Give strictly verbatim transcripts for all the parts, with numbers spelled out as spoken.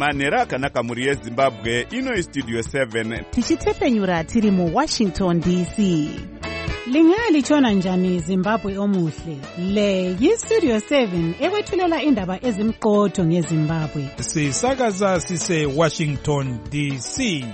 manhero akanaka mhuri yezimbabwe. Ino istudio seven tichitepfenyura tiri muwashington D C. Lingalitshona njani Zimbabwe omuhle? Le yistudio seven ekwethulela indaba ezimqotho ngeZimbabwe. Sisakaza sise Washington D C.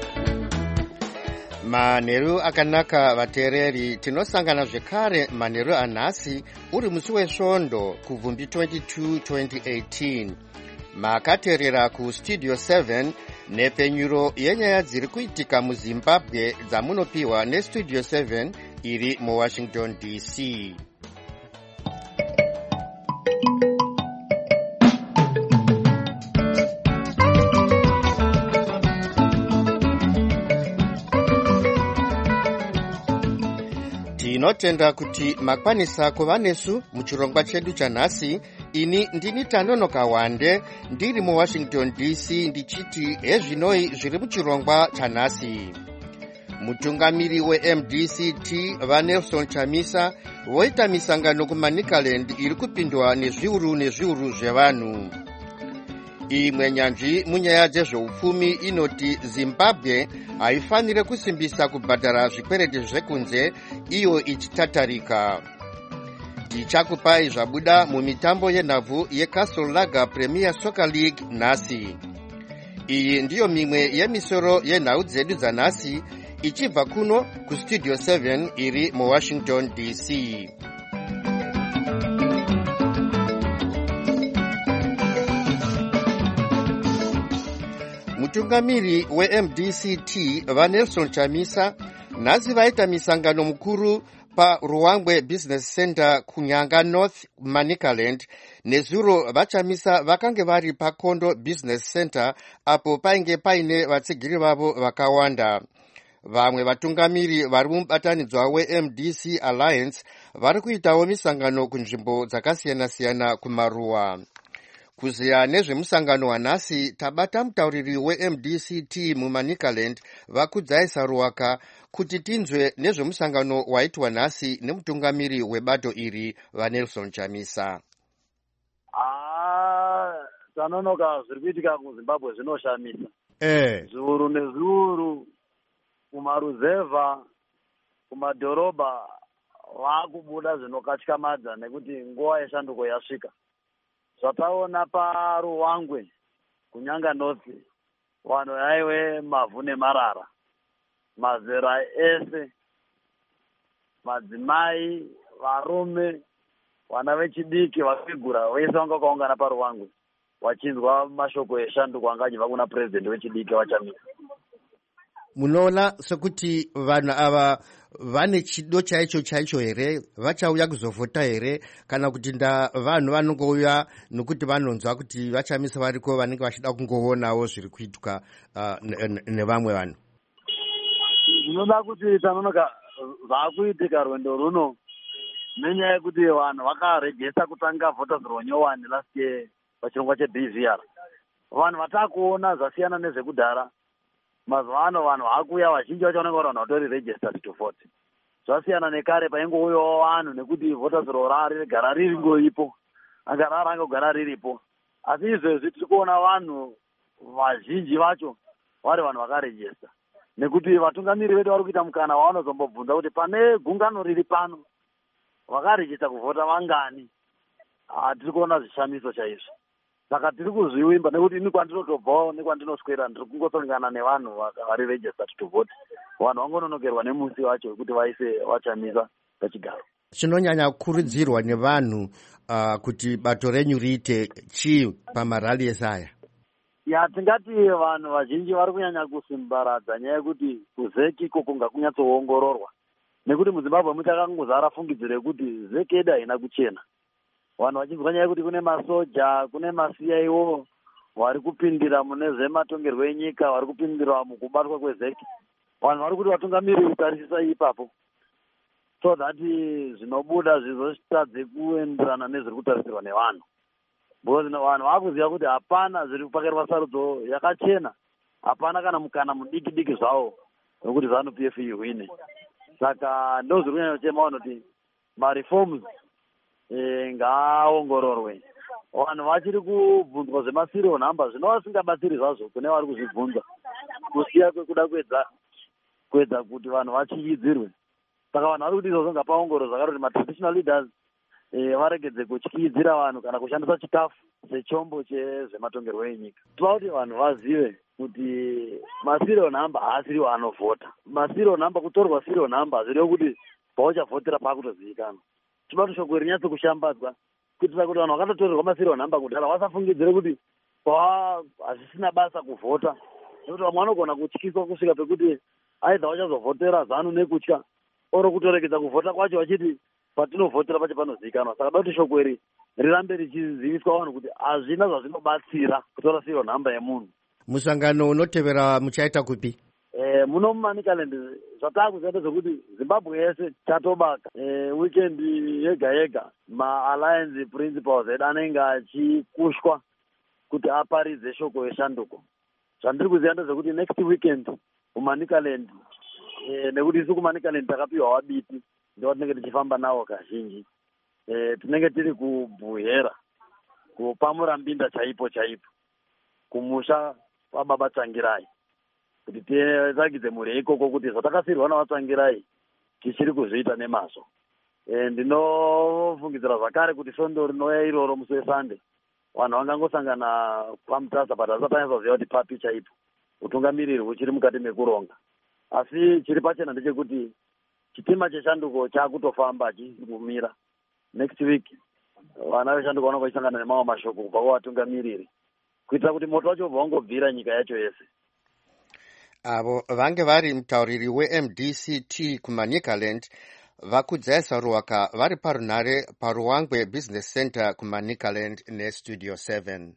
Manheru akanaka vateereri, tinosangana zvekare manheru anhasi uri musi wesvondo kuvhumbi twenty-two twenty eighteen. Makateerera kustudio seven nepfenyuro yenyaya dziri kuitika muZimbabwe dzamunopiwa nestudio seven iri muWashington D C. Tinotenda kuti makwanisa kuva nesu muchirongwa chedu chanhasi. Ini ndini Tanonoka Wande ndiri muWashington D C ndichiti ezvinoi zviri muchirongwa chanhasi. Mutungamiri weM D C T vaNelson Chamisa voita misangano kuManicaland iri kupindwa nezviuru nezviuru zvevanhu. Imwe nyanzvi munyaya dzezveupfumi inoti Zimbabwe haifanire kusimbisa kubhadhara zvikwereti zvekunze iyo ichitatarika. Tichakupai zvabuda mumitambo yenhabvu yeCastle Lager Premier Soccer League nhasi. Iyi ndiyo mimwe yemisoro yenhau dzedu dzanhasi ichibva kuno kustudio seven iri muWashington D C. Mutungamiri weM D C T vaNelson Chamisa nhasi vaita misangano mukuru paRuwangwe Business Center kuNyanga North Manicaland. Nezuro vaChamisa vakange vari paKondo Business Center apo painge paine vatsigiri vavo vakawanda. Vamwe vatungamiri vari mubatanidzwa weM D C Alliance vari kuitawo misangano kunzvimbo dzakasiyana-siyana kumaruwa. Kuziya nezvemusangano wanhasi tabata mutauriri weM D C T muManicaland Vakudzai Saruwaka kuti tinzwe nezvemusangano waitwa nhasi nemutungamiri webato iri vaNelson Chamisa. Ah, Tanonoka zviri kuitika kuZimbabwe zvinoshamisa. Eh. Zviuru nezviuru kumaruzevha kumadhorobha vakubuda zvinokatyamadza nekuti nguva yeshanduko yasvika. Zvataona paRuwangwe kuNyanga North vanhu vaive mavhu nemarara, mazera ese, madzimai, varume, vana vechidiki vakwigura vese vanga vakaungana paRuwangwe vachinzwa mashoko eshanduko anga achibva kuna president wechidiki vaChamisa. Munoona sekuti vanhu ava vane chido chaicho chaicho here, vachauya kuzovhota here, kana kuti nda vanhu vanongouya nokuti vanonzwa kuti vaChamisa variko vanenge vachida kungoonawo zviri kuitwa uh, nevamwe vanhu? Ndinoda kuti Tanonoka zvakuitika rwendo runo nenyaya yekuti vanhu vakarejesta kutanga voters ronyowani last year pachirongwa cheB V R. Vanhu vatakuona zvasiyana nezvekudhara. Mazuva ano vanhu vakuya vazhinji vacho vanenge vari vanhu vatori registered to vote. Zvasiyana nekare paingouyawo vanhu nekuti voters roll rigara riri ngoipo, agara rangogara riripo. Asi izvezvi tiri kuona vanhu vazhinji vacho vari vanhu vakarejesta. Nekuti vatungamiri vedu vari kuita mukana wavanozombobvunza kuti pane gungano riri pano vakarejesta kuvhota vangani. Ah, tiri kuona zvishamiso chaizvo. Saka tiri kuzviwimba nekuti ini kwandinotobvawo nekwandinoswera ndiri kungosangana nevanhu vari registered to vote. Vanhu vangononokerwa nemusi wacho wekuti vaise vaChamisa pachigaro. Chinonyanya kukurudzirwa nevanhu uh, kuti bato renyu riite chii pamarali esaya? Ya, tingati vanhu vazhinji vari kunyanya kusimbaradza nyaya yekuti kuzeki iko kunga kunyatsoongororwa. Nekuti muZimbabwe muchakangozara fungidziro yekuti zeki yedu haina kuchena. Vanhu vachinzwa nyaya yekuti kune masoja, kune maC I O vari kupindira mune zvematongerwo enyika, vari kupindira mukubatwa kwezeki. Vanhu vari kuti vatungamiri kutarisisa ipapo, so that zvinobuda zvizotadze kuenderana nezviri kutarisirwa nevanhu. Because vanhu vakuziva kuti hapana zviri kupakarirwa sarudzo yakachena, hapana kana mukana mudiki diki zvawo wekuti ZANU P F ihwine. Saka ndo zviri kunyanya kuchema vanhu kuti mareforms ngaaongororwe vanhu vachiri kubvunzwa zvemasirial number zvinova zvisingabatsiri zvazvo kune vari kuzvibvunza kusiya kwekuda kuedza kuedza kuti vanhu vatyikidzirwe. Saka vanhu vari kuti izvozvo ngapaongoro zvakati kuti matraditional leaders varegedze kutyikidzira vanhu kana kushandisa chikafu sechombo chezvematongerwo enyika. Toda kuti vanhu vazive kuti masirial number haasiriwo anovhota. Masirial number, kutorwa serial number hazvirevo kuti pauchavhotera pakutozivikanwa. Toda kuti shoko rinyatso kushambadzwa kuitira kuti vanhu vakatotorerwa masirial number kudhara vasafungidzire kuti hazvisina basa kuvhota, nekuti vamwe vanogona kutyiswa kusvika pekuti aidha vachazovhotera zanu nekutya oro kutoregedza kuvhota kwacho vachiti patinovhotera pacho panozivikanwa. Saka da kuti shoko iri rirambe richiziviswa vanhu kuti hazvina zvazvinobatsira kutora serial number yemunhu. Musangano unotevera muchaita kupi? Eh, muno muManicaland zvatakuziva zvekuti Zimbabwe yese chatobaka eh, weekend yega yega ma-alliance principles edu anenge achikushwa kuti aparidze shoko yeshanduko. Zvandiri kuziva ndezvekuti next weekend muManicaland eh, nekuti isu kuManicaland takapiwa wabiti ndo tinenge tichifamba nawo kazhinji. Eh, tinenge tiri kubhuhera kupamurambinda chaipo chaipo kumusha wababa Tsangirai kuti titsvagidze mhuri ikoko kuti zvatakasirwa navatsangirai tichiri kuzviita nemazvo. E, ndinofungidzira zvakare kuti svondo rinouya iroro musi weSunday vanhu vangangosangana pamutasa but hasati anyasoziva kuti papi chaipo utungamiriri huchiri mukati mekuronga. Asi chiri pachena ndechekuti chitima cheshanduko chaakutofamba achisi kumira. Next week vana veshanduko vanenge vachisangana nemamwe mashoko kubva kuvatungamiriri kuitira kuti moto wacho ubva wangobvira nyika yacho yese. Avo vange vari mutauriri we-M D C T kuManicaland vakudzaisa ruwaka vari parunhare paruwangwe Business Center kuManicaland neStudio seven.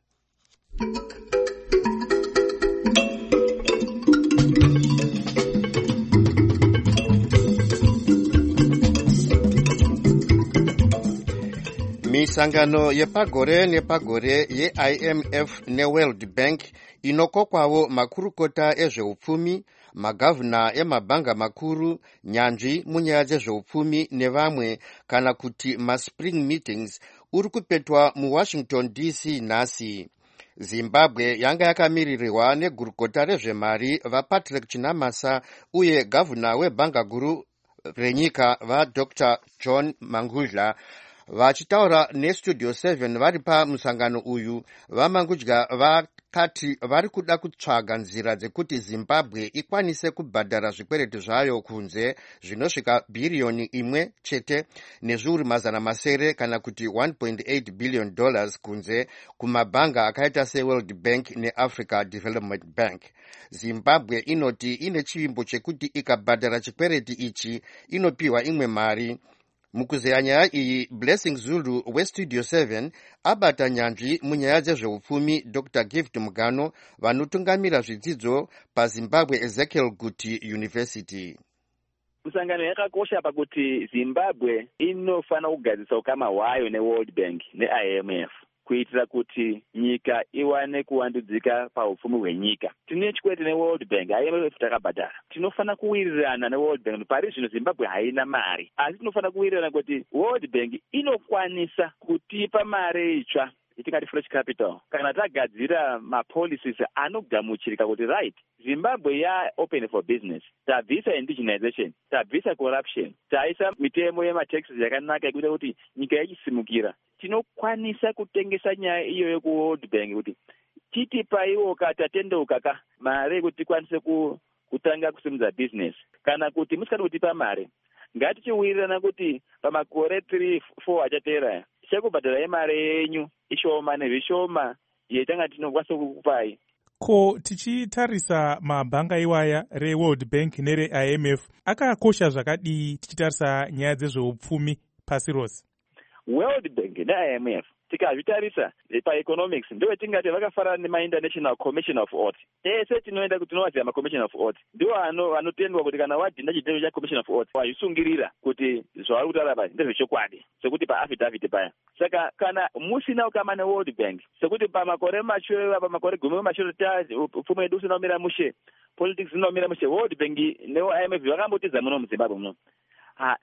Misangano yepagore nepagore ye-I M F neWorld Bank inokokwawo makurukota ezveupfumi, magavhuna emabhanga makuru, nyanzvi munyaya dzezveupfumi nevamwe kana kuti maspring meetings uri kupetwa muWashington D C nhasi. Zimbabwe yanga yakamirirwa negurukota rezvemari vaPatrick Chinamasa uye gavhuna webhanga guru renyika vaDr John Mangudya. Vachitaura neStudio seven vari pamusangano uyu, vaMangudya vakati vari kuda kutsvaga nzira dzekuti Zimbabwe ikwanise kubhadhara zvikweretu zvayo kunze zvinosvika bhiriyoni imwe chete nezviuru mazana masere kana kuti one point eight billion dollars kunze kumabhanga akaita seWorld Bank neAfrica Development Bank. Zimbabwe inoti ine chivimbo chekuti ikabhadhara chikwereti ichi inopiwa imwe mari. Mukuzeya nyaya iyi, Blessing Zulu weStudio seven abata nyanzvi munyaya dzezveupfumi Doctor Gift Mugano vanotungamira zvidzidzo paZimbabwe Ezekiel Guti University. Musangano yakakosha pakuti Zimbabwe inofana kugadzisa ukama hwayo neWorld Bank neI M F kuitira kuti nyika iwane kuwandudzika paupfumi hwenyika. Tine chikwete neWorld Bank, I M F takabhadhara. Tinofana kuwirirana neWorld Bank. Pari zvino Zimbabwe haina mari, asi tinofana kuwirirana kuti World Bank inokwanisa kutipa mari itsva itingati fresh capital kana tagadzira mapolicies anogamuchirika kuti right Zimbabwe ya open for business, tabvisa indigenization, tabvisa corruption, taisa mitemo yemataxes yakanaka ekuita kuti nyika ichisimukira. Tinokwanisa kutengesa nyaya iyoyo kuWorld Bank kuti titipaiwo katatendeuka ka mari kuti tikwanise kutanga kusimudza business, kana kuti musikati kutipa mari ngatichiwirirana kuti pamakore three four achateera tichakubhadhara yemari yenyu ishoma nezvishoma yetanga tinokwanisa kukupai. Ko tichitarisa mabhanga iwaya reWorld Bank nereI M F akakosha zvakadii tichitarisa nyaya dzezveupfumi pasi rose? World Bank neI M F tikazvitarisa paeconomics ndiwo tingati vakafanana nemaInternational Commission of Audit. Ese tinoenda kuti tinovaziva maCommission of Audit ndiwo vanotendwa kuti kana wadhinda chitendo chaCommission of Audit wazvisungirira kuti zvavari kutaura pasi ndezvechokwadi sekuti paaffidavit paya. Saka kana musina ukama neWorld Bank sekuti pamakore mashure pamakore gumi mashure upfumi wedu usina kumira mushe, politics inomira mushe, World Bank neI M F vakambotiza muno muZimbabwe muno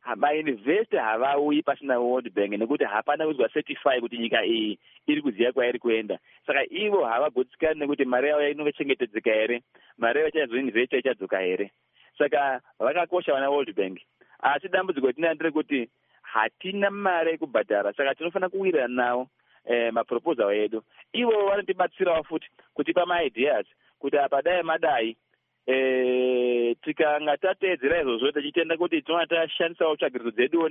mainvesta havauyi pasina World Bank nekuti hapana kuzwa certify kuti nyika iyi iri kuziva kwairi kuenda. Saka ivo havagutsikani nekuti mari yavo inenge chengetedzeka here, mari yavo chazoinvesta ichadzoka here. Saka vakakosha vana World Bank. Asi dambudziko tina nderekuti hatina mari yekubhadhara, saka tinofanira kuwirirana navo eh, maproposal edu. Ivo vanotibatsirawo futi kutipa maideas kuti apa dai madai eh, tikanga tateedzera izvozvo tichitenda kuti tinova tashandisawo tsvagiridzo dzedu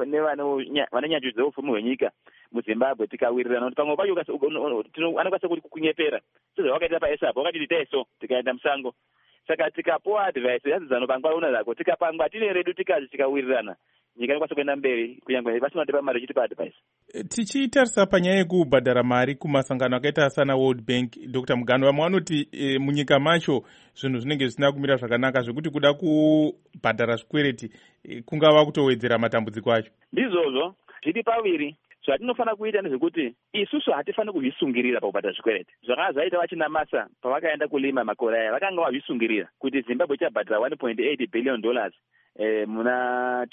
nevane nyanzvi dzeupfumi hwenyika muZimbabwe tikawirirana kuti pamwe pacho anokwanisa kuti kunyepera sezvawakaita paesapo wakati itai so tikaenda musango. Saka tikapuwa advice yazidzano pangwa una zako tikapangwa tine redu tikazi tikawirirana nyika inokwanisa kuenda mberi kunyange pasina tipa mari chitipa advice. Tichitarisa panyaya yekubhadhara mari kumasangano akaita sana World Bank, Doctor Mugano, vamwe vanoti e, munyika macho zvinhu zvinenge zvisina kumira zvakanaka zvekuti kuda kubhadhara zvikwereti e, kungava kutowedzera matambudziko acho. Ndizvozvo zviri paviri. Zvatinofanira kuita ndezvekuti isusu hatifaniri kuzvisungirira pakubhadhara zvikwereti. Zvakanga zvaita vachinamasa pavakaenda kulima makore aya vakanga vazvisungirira kuti Zimbabwe ichabhadhara one point eight billion dollars eh, muna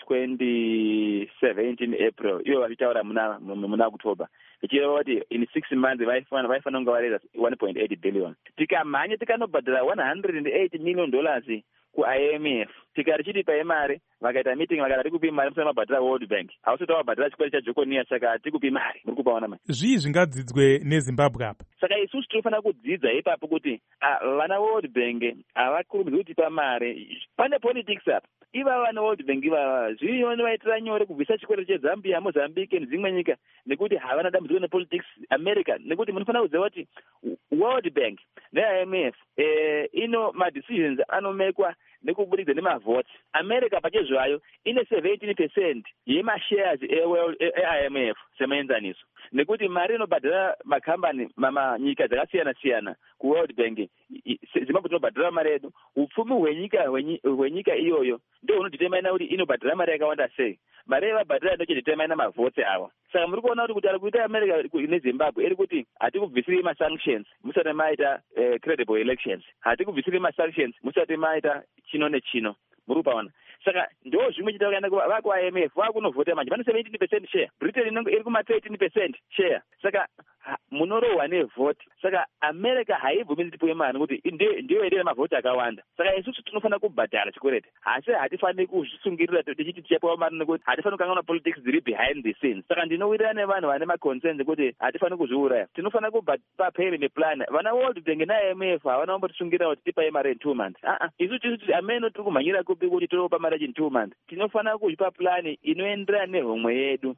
twenty seventeen April ivo vachitaura muna muna October vichireva kuti in six months vaifanira kunge vareza one point eight billion. Tikamhanya tikanobhadhara one hundred eight million dollars ku-I M F tikari chiti paye mari vakaita meeting vakati hatikupi mari musana mabhadhara World Bank hausoti wabhadhara chikwari chaJoconia saka hatikupi mari muri kupaona mari. Zvii zvingadzidzwe neZimbabwe apa? Saka isusu tinofanira kudzidza ipapo kuti vana World Bank havakurumidzi kutipa mari. Pane politics apa. Iva vana World Bank ivava zvinovaitira nyore kubvisa chikwari cheZambia, Mozambique nedzimwe nyika nekuti havana dambudziko nepolitics America nekuti munofanira kuziva kuti World Bank ne-I M F eh, ino madecisions anomekwa nekubudikidza nemavotes. America pachezvayo ine seventeen percent yemashares e-I M F semaenzaniso nekuti mari inobhadhara makambani mamanyika dzakasiyana siyana kuWorld Bank. Zimbabwe tinobhadhara mari yedu. Upfumi hwenyika hwenyika iyoyo ndio unodetermina kuti inobhadhara mari yakawanda sei. Mari yavabhadhara ndochidetermina mavotes ava. Saka muri kuona kuti kuti ari kuita America neZimbabwe iri kuti hatikubvisiri masanctions musati maita eh, credible elections, hatikubvisiri masanctions musati maita chino nechino muri kupaona. Saka ndo zvimwe chita vakaenda vaku-I M F vakunovhota manje vane seventeen percent share, Britain iri kuma thirteen percent share. Saka munorohwa nevhoti. Saka America haibvumiri tipuwe mari nekuti ndiyo ine mavhoti akawanda. Saka isusu tinofanira kubhadhara chikwereti asi hatifaniri kuzvisungirira tichiti tichapuwa mari nekuti hatifaniri kukanganwa politics dziri behind the scenes. Saka ndinowirirana nevanhu vane maconcerns ekuti hatifaniri kuzviuraya. Tinofanira kupa payment plan. Vana World Bank na-I M F havana kumbotisungirira kuti tipaye mari in two months. Ah ah isusu tisuti ameno tiri kumhanyira kupi kuti tinopa mari in two months. Tinofanira kuzvipa plani inoenderana nehomwe yedu.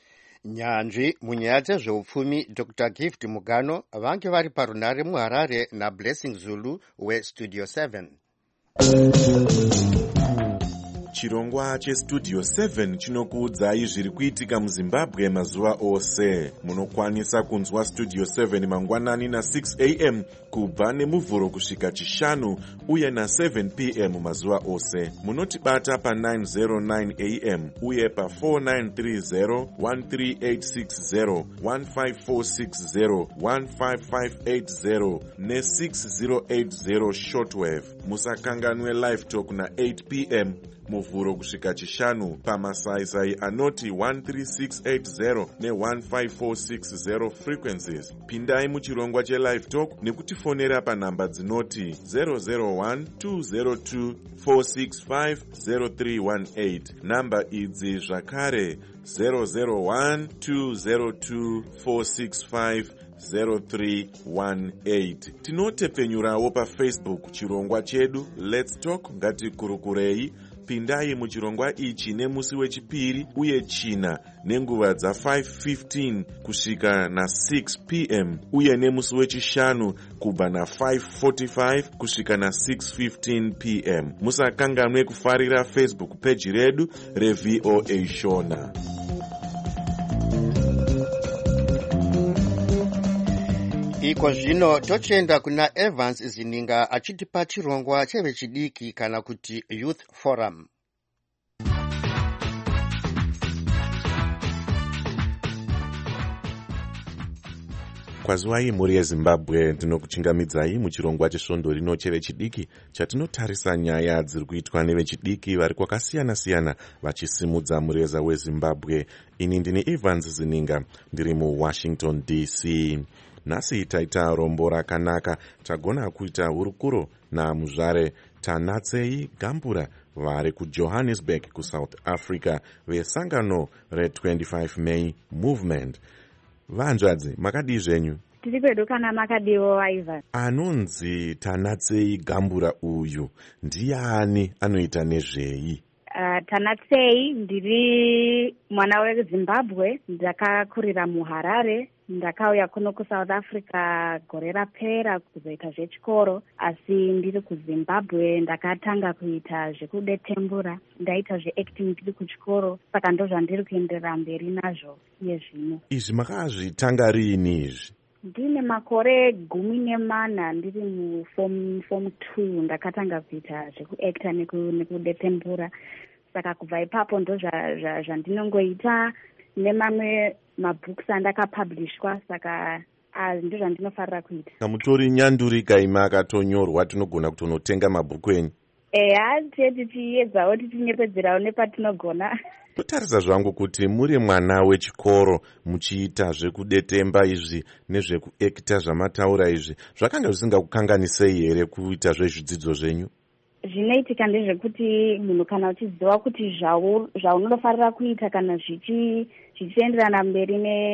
Nyanzvi munyaya dzezveupfumi Doctor Gift Mugano vange vari parunare muHarare naBlessing Zulu weStudio seven. Chirongwa cheStudio seven chinokuudzai zviri kuitika muZimbabwe mazuva ose. Munokwanisa kunzwa Studio seven mangwanani na six a m kubva nemuvhuro kusvika chishanu uye na seven p m mazuva ose. Munotibata pa nine oh nine a m uye pa four nine three zero, one three eight six zero, one five four six zero, one five five eight zero ne six zero eight zero shortwave. Musakanganwe live talk na eight p m muvhuro kusvika chishanu pamasaisai anoti one three six eight zero ne one five four six zero frequencies. Pindai muchirongwa chelive talk nekutifonera panhamba dzinoti zero zero one two zero two four six five zero three one eight. Namba idzi zvakare zero zero one two zero two four six five zero three one eight. Tinotepenyurawo paFacebook chirongwa chedu Let's Talk ngatikurukurei. Pindai muchirongwa ichi nemusi wechipiri uye china nenguva dza five fifteen kusvika na six p m uye nemusi wechishanu kubva na five forty-five kusvika na six fifteen p m. Musakanganwe kufarira Facebook page redu reV O A Shona. Iko zvino tochenda kuna Evans Zininga achitipa chirongwa chevechidiki kana kuti Youth Forum. kwaziwai mhuri yezimbabwe, ndinokuchingamidzai muchirongwa chesvondo rino chevechidiki chatinotarisa nyaya dziri kuitwa nevechidiki vari kwakasiyana-siyana vachisimudza mureza wezimbabwe. Ini ndini Evans Zininga, ndiri muwashington D C. Nhasi taita rombo rakanaka, tagona kuita hurukuro namuzvare Tanatsei Gambura vari kuJohannesburg kuSouth Africa vesangano re25 May Movement. Vanzvadzi, makadii zvenyu? Tiri kwedu kana makadiwo Ivan. Anonzi Tanatsei Gambura uyu ndiani, anoita nezvei? Uh, Tanatsei ndiri mwana weZimbabwe, ndakakurira muHarare. Ndakauya kuno kuSouth Africa gore rapera kuzoita zvechikoro, asi ndiri kuZimbabwe ndakatanga kuita zvekudetembura, ndaita zveacting ndiri kuchikoro, saka ndozvandiri kuenderera mberi nazvo iye zvino. Izvi makazvitanga riini izvi? Ndine makore gumi nemana ndiri muform form two ndakatanga kuita zvekuacta nekudetembura, saka kubva ipapo ndo zvandinongoita nemamwe mabooks andakapublishwa, saka ndo zvandinofarira kuita. Kamutori nyandurika ime akatonyorwa, tinogona kutonotenga mabhuku enyu? Eya, teti tiedzawo titinyepedzerawo nepatinogona. Totarisa zvangu kuti muri mwana wechikoro muchiita zvekudetemba izvi nezvekuekita zvamataura izvi, zvakanga zvisingakukanganisei here kuita zvezvidzidzo zvenyu? Zvinoitika ndezvekuti munhu kana uchiziva kuti zvaunofarira kuita kana zvichienderana mberi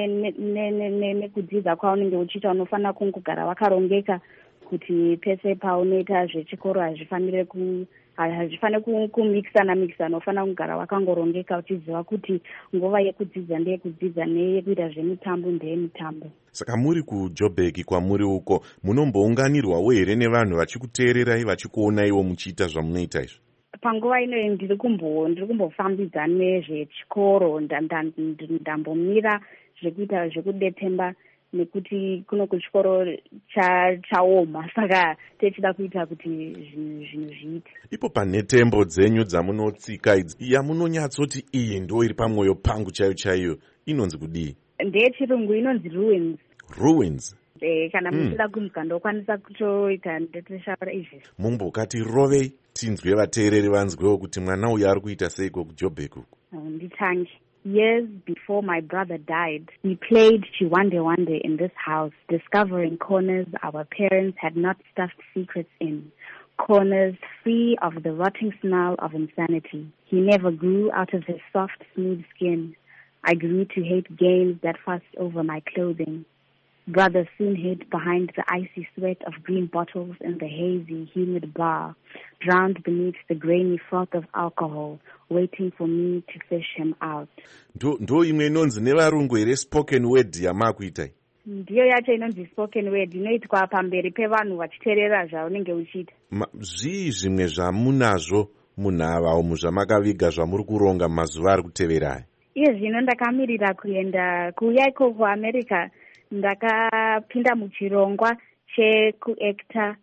nekudzidza kwaunenge uchiita, unofanira kungogara wakarongeka kuti pese paunoita zvechikoro hazvifanire ku hazvifanire kumikisana mikisana, unofanira kugara wakangorongeka uchiziva kuti nguva yekudzidza ndeyekudzidza neyekuita zvemitambo ndeyemitambo. Saka muri kuJoburg kwamuri uko, munombounganirwawo here nevanhu vachikuteererai vachikuonaiwo muchiita zvamunoita izvi? Panguva ino ndiri kumbo ndiri kumbofambidza nezvechikoro, ndambomira zvekuita zvekudetemba nekuti kuno kuchikoro chaoma, saka techida kuita kuti zvinhu zviite. Ipo pane tembo dzenyu dzamunotsika idzi, yamunonyatsoti iyi ndo iri pamwoyo pangu chaiyo chaiyo, inonzi kudii? Ndeyechirungu inonzi ruins. Ruins? Eh, kana muchida kumuka ndokwanisa kutoita ndeteshaura izvi. Mumbokati rovei tinzwe vateereri vanzwewo kuti mwana uyu ari kuita seiko kuJoburg uku? Nditange. Years before my brother died, we played Chiwande Wande in this house, discovering corners our parents had not stuffed secrets in, corners free of the rotting smell of insanity. He never grew out of his soft, smooth skin. I grew to hate games that fussed over my clothing. Brother soon hid behind the icy sweat of green bottles in the hazy, humid bar, drowned beneath the grainy froth of alcohol, waiting for me to fish him out. Ndo, ndo imwe inonzi nevarungu here spoken word yamakuitai? Ndiyo yacho inonzi spoken word, inoitwa pamberi pevanhu vachiteerera zvaunenge uchiita. Zvii zvimwe zvamunazvo munhava umu zvamakaviga zvamuri kuronga mazuva ari kutevera? Iye zvino ndakamirira kuenda kuuya iko kuAmerica. Ndakapinda muchirongwa chekuacta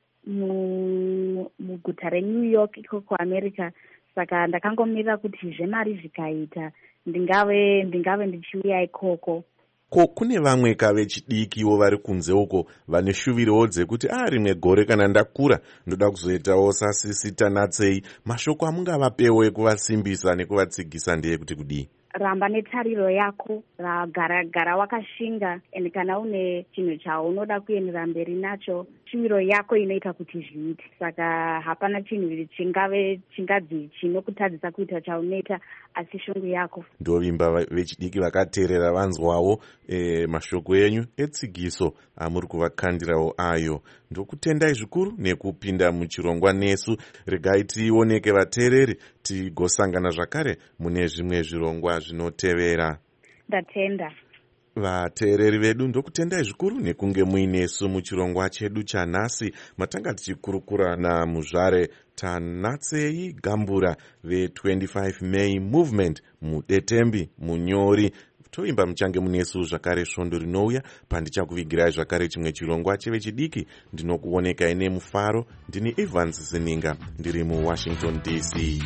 muguta reNew York iko kuAmerica, saka ndakangomirira kuti zvemari zvikaita ndingave ndingave ndichiuya ikoko. Ko kune vamwe kavechidiki vari kunze uko vane shuviro dzekuti ah rimwe gore kana ndakura ndoda kuzoitawo sasisi Tanatsei, mashoko amungavapewo ekuvasimbisa nekuvatsigisa ndeye kuti kudii? Ramba netariro yako, gara gara wakashinga, ende kana une chinhu chaunoda kuenderera mberi nacho, shuviro yako inoita kuti zviite. Saka hapana chinhu chingave chingadzi chinokutadzisa kuita chaunoita, asi shungu yako. Ndovimba vechidiki vakateerera vanzwawo e, mashoko enyu etsigiso amuri kuvakandirawo ayo. Ndokutendai zvikuru nekupinda muchirongwa nesu. Regai tioneke vateereri tigosangana zvakare mune zvimwe zvirongwa zvinotevera. Ndatenda. Vateereri vedu, ndokutendai zvikuru nekunge muinesu muchirongwa chedu chanhasi, matanga tichikurukura namuzvare Tanatsei Gambura ve25 May Movement mudetembi munyori. Toimba muchange munesu zvakare svondo rinouya pandichakuvigirai zvakare chimwe chirongwa chevechidiki. Ndinokuoneka ine mufaro. Ndini Evans Zininga, ndiri muWashington D C.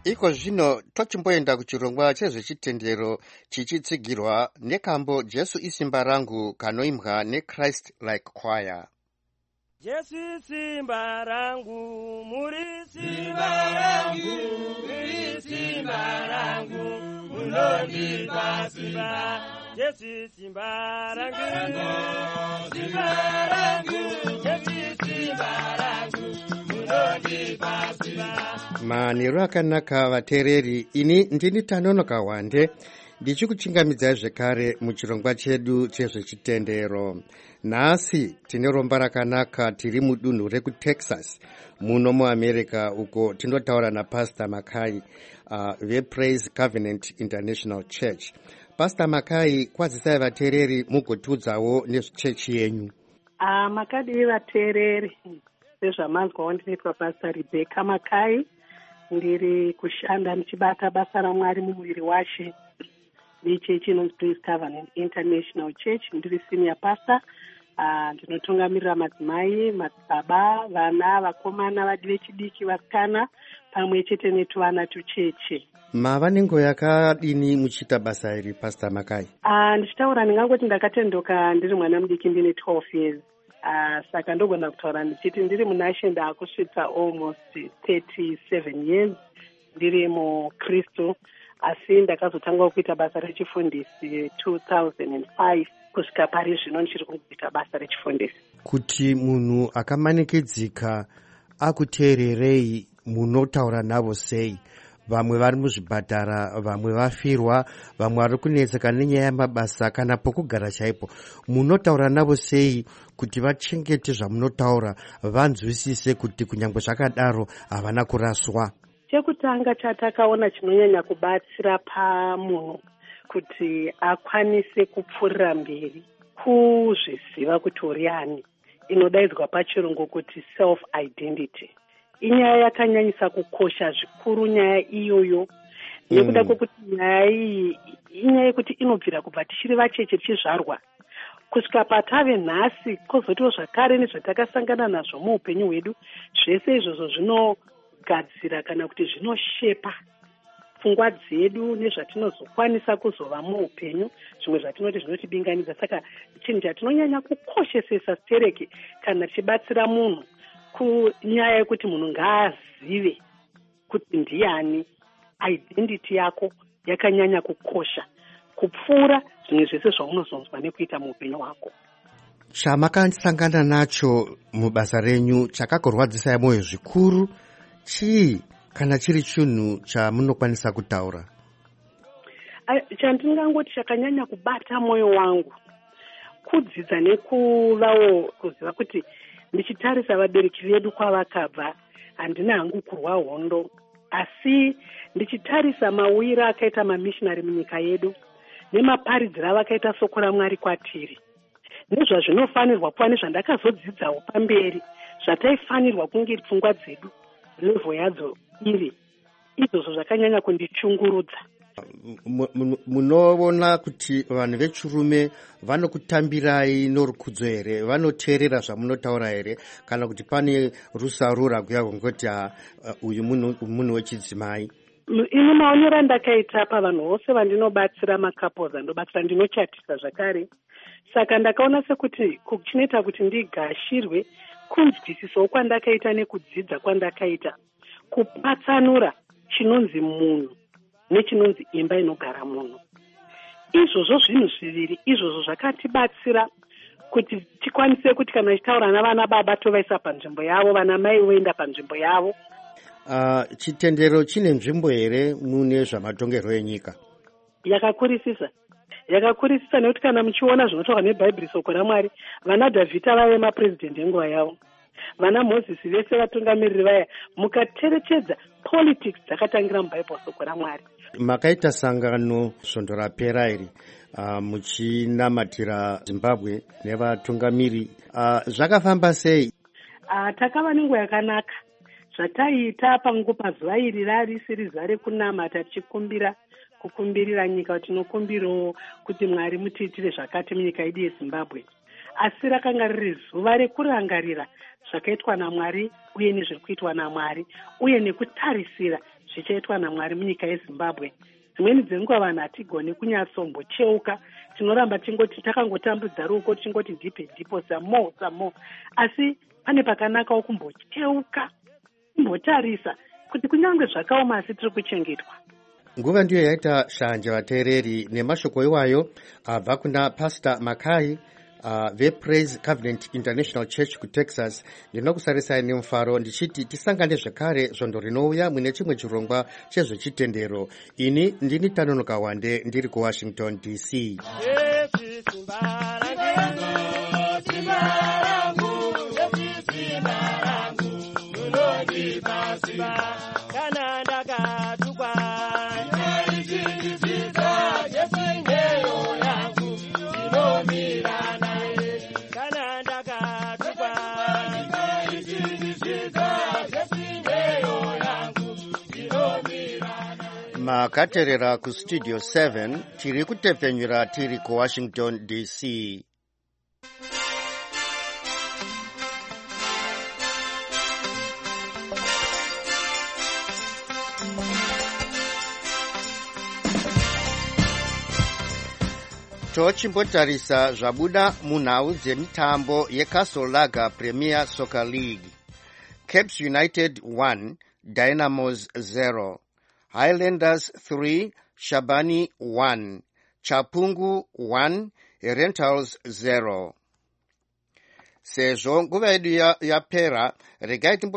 iko zvino tochimboenda kuchirongwa chezvechitendero chichitsigirwa nekambo Jesu isimba rangu kanoimbwa neChrist Like Choir. Jesu simba rangu, muri simba rangu, muri simba rangu, munondipa simba. Jesu simba rangu, simba rangu, Jesu simba rangu, munondipa simba. Manheru akanaka vateereri, ini ndini Tanonoka Wande ndichikuchingamidzai zvekare muchirongwa chedu chezvechitendero. Nhasi tine romba rakanaka, tiri mudunhu rekuTexas muno muAmerica, uko tinotaura naPastor Makai uh, vePraise Covenant International Church. Pastor Makai, kwazisai vateereri mugotiudzawo nezvechechi yenyu. Uh, makadii vateereri, sezvamanzwawo ndinoitwa Pastor Rebecca Makai, ndiri kushanda ndichibata basa raMwari mumuviri washe nechechi inonzi Praise Covenant International Church. Ndiri senior pastor. Uh, ndinotungamirira madzimai, madzibaba, vana, vakomana, vadi vechidiki, vasikana, pamwe chete netuvana tucheche. Mava nenguva yakadini muchiita basa iri, Pastor Makai? Uh, ndichitaura ndingangoti ndakatendoka ndiri mwana mudiki ndine twelve years. Uh, saka ndogona kutaura ndichiti ndiri munashe ndakusvitsa almost thirty-seven years ndiri muKristu, asi ndakazotanga kuita basa rechifundisi two thousand five kusvika pari zvino ndichiri kuita basa rechifundisi. Kuti munhu akamanikidzika akuteererei, munotaura navo sei? Vamwe vari muzvibhadhara, vamwe vafirwa, vamwe vari kunetseka nenyaya yamabasa kana pokugara chaipo. Munotaura navo sei kuti vachengete zvamunotaura, vanzwisise kuti kunyangwe zvakadaro havana kuraswa? Chekutanga chatakaona chinonyanya kubatsira pamunhu kuti akwanise kupfuurira mberi, kuzviziva kuti uri ani, inodaidzwa pachirungu kuti self identity. Inyaya yakanyanyisa kukosha zvikuru nyaya iyoyo, nekuda kwekuti nyaya iyi inyaya yekuti inobvira kubva tichiri vacheche tichizvarwa kusvika patave nhasi, kwozotiwo zvakare nezvatakasangana nazvo muupenyu hwedu. Zvese izvozvo zvinogadzira kana kuti zvinoshepa pfungwa dzedu nezvatinozokwanisa kuzova muupenyu, zvimwe zvatinoti zvinotibinganidza. Saka chinhu chatinonyanya kukoshesesa stereki kana tichibatsira munhu kunyaya yekuti munhu ngaazive kuti ndiani, identity yako yakanyanya kukosha kupfuura zvimwe zvese zvaunozonzwa nekuita muupenyu hwako. Chamakasangana nacho mubasa renyu chakakurwadzisai mwoyo zvikuru chii, kana chiri chinhu chamunokwanisa kutaura? Chandingangoti chakanyanya kubata mwoyo wangu kudzidza nekuvawo kuziva kuti ndichitarisa vabereki vedu kwavakabva, handina hangu kurwa hondo, asi ndichitarisa mawira akaita mamishonari munyika yedu nemaparidziro avakaita soko raMwari kwatiri, nezvazvinofanirwa kuva nezvandakazodzidzawo pamberi, zvataifanirwa kunge pfungwa dzedu levo yadzo iri, izvozvo zvakanyanya kundichungurudza. Munoona kuti vanhu vechirume vanokutambirai norukudzo here? Vanoteerera zvamunotaura here, kana kuti pane rusarura kuya kungoti uyu munhu wechidzimai? Ini maonero andakaita pavanhu vose vandinobatsira, makapoza ndobatsira, ndinochatisa zvakare. Saka ndakaona sekuti chinoita kuti ndigashirwe kunzwisisawo kwandakaita nekudzidza kwandakaita, kupatsanura chinonzi munhu nechinonzi imba inogara munhu. Izvozvo zvinhu zviviri izvozvo zvakatibatsira kuti tikwanise kuti kana tichitaura navana baba tovaisa panzvimbo yavo, vana mai voenda panzvimbo yavo. Uh, chitendero chine nzvimbo here mune zvamatongerwo enyika? Yakakurisisa, yakakurisisa nekuti kana muchiona zvinotaurwa nebhaibheri soko raMwari, vana Dhavhidha vaive maprezidendi enguva yavo, vana Mozisi vese vatungamiriri vaya, mukaterekedza politics dzakatangira mubhaibheri soko raMwari. Makaita sangano svondo rapera iri uh, muchinamatira Zimbabwe nevatungamiri, uh, zvakafamba sei? Uh, takava nenguva yakanaka. Zvataita pangu pazuva iri rarisiri zuva rekunamata tichikumbira kukumbirira nyika, tinokumbirawo kuti Mwari mutiitire zvakati munyika yedu yeZimbabwe. Asi rakanga riri zuva rekurangarira zvakaitwa naMwari uye nezviri kuitwa naMwari, uye nekutarisira zvichaitwa naMwari munyika yeZimbabwe. Dzimweni dzenguva vanhu hatigoni kunyatsomboteuka, tinoramba tingoti takangotambudza ruoko tingoti dhipe dhipo samo samo, asi pane pakanakawo kumboteuka, kumbotarisa kuti kunyange zvakaoma asi tiri kuchengetwa. Nguva ndiyo yaita shanje vateereri nemashoko iwayo abva kuna Pastor Makai uh, vePraise Covenant International Church kuTexas. Ndinokusarisai nemufaro ndichiti tisangane zvakare zvondo rinouya mune chimwe chirongwa chezvechitendero. Ini ndini Tanonoka Wande ndiri kuWashington D C. Makaterera ku Studio seven tiri kutepfenyura tiri ku Washington D C. Tochimbotarisa zvabuda munhau dzemitambo yeCastle Lager Premier Soccer League. Caps United one, Dynamos zero. Highlanders three, Shabani one, Chapungu one, Rentals zero. Sezvo nguva yedu yapera, regai timbo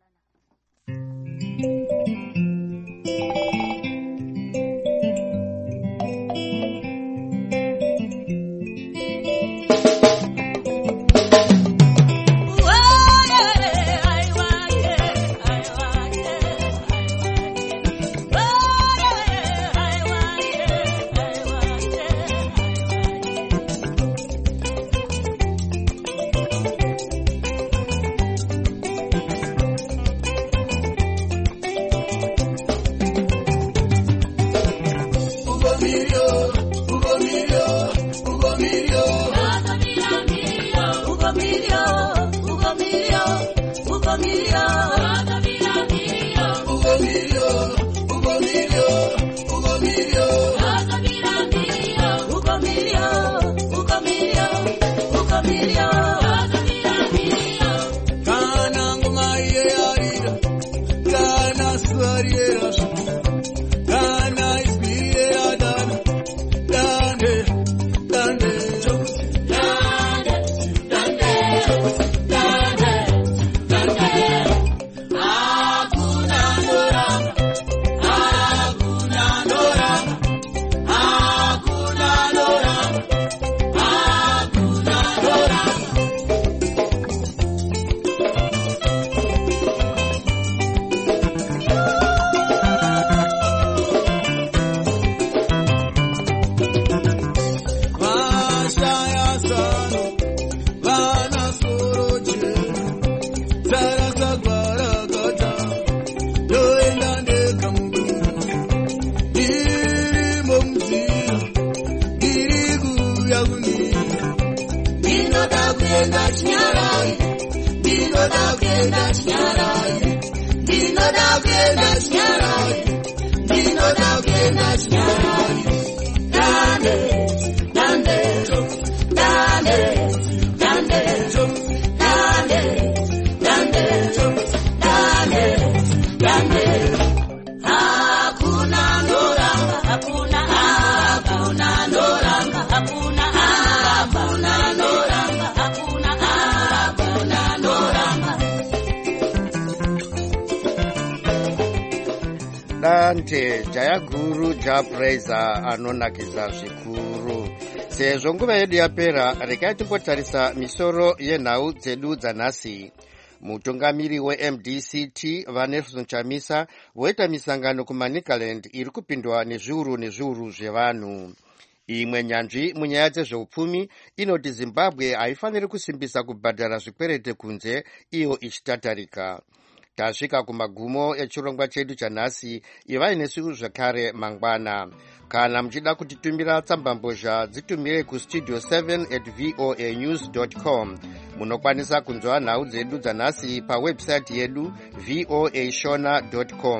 Dante Jayaguru Japreza anonakisa zvikuru. Sezvo nguva yedu yapera, regai timbotarisa misoro yenhau dzedu dzanhasi. Mutungamiri weM D C T Vanelson Chamisa voita misangano kuManicaland iri kupindwa nezviuru nezviuru zvevanhu. Imwe nyanzvi munyaya dzezveupfumi inoti Zimbabwe haifaniri kusimbisa kubhadhara zvikwerete kunze iyo ichitatarika. Tasvika kumagumo echirongwa chedu chanhasi, ivai nesu zvakare mangwana. Kana muchida kutitumira tsambambozha dzitumire ku studio seven at voa news dot com. Munokwanisa kunzwa nhau dzedu dzanhasi pawebsite yedu voa shona dot com.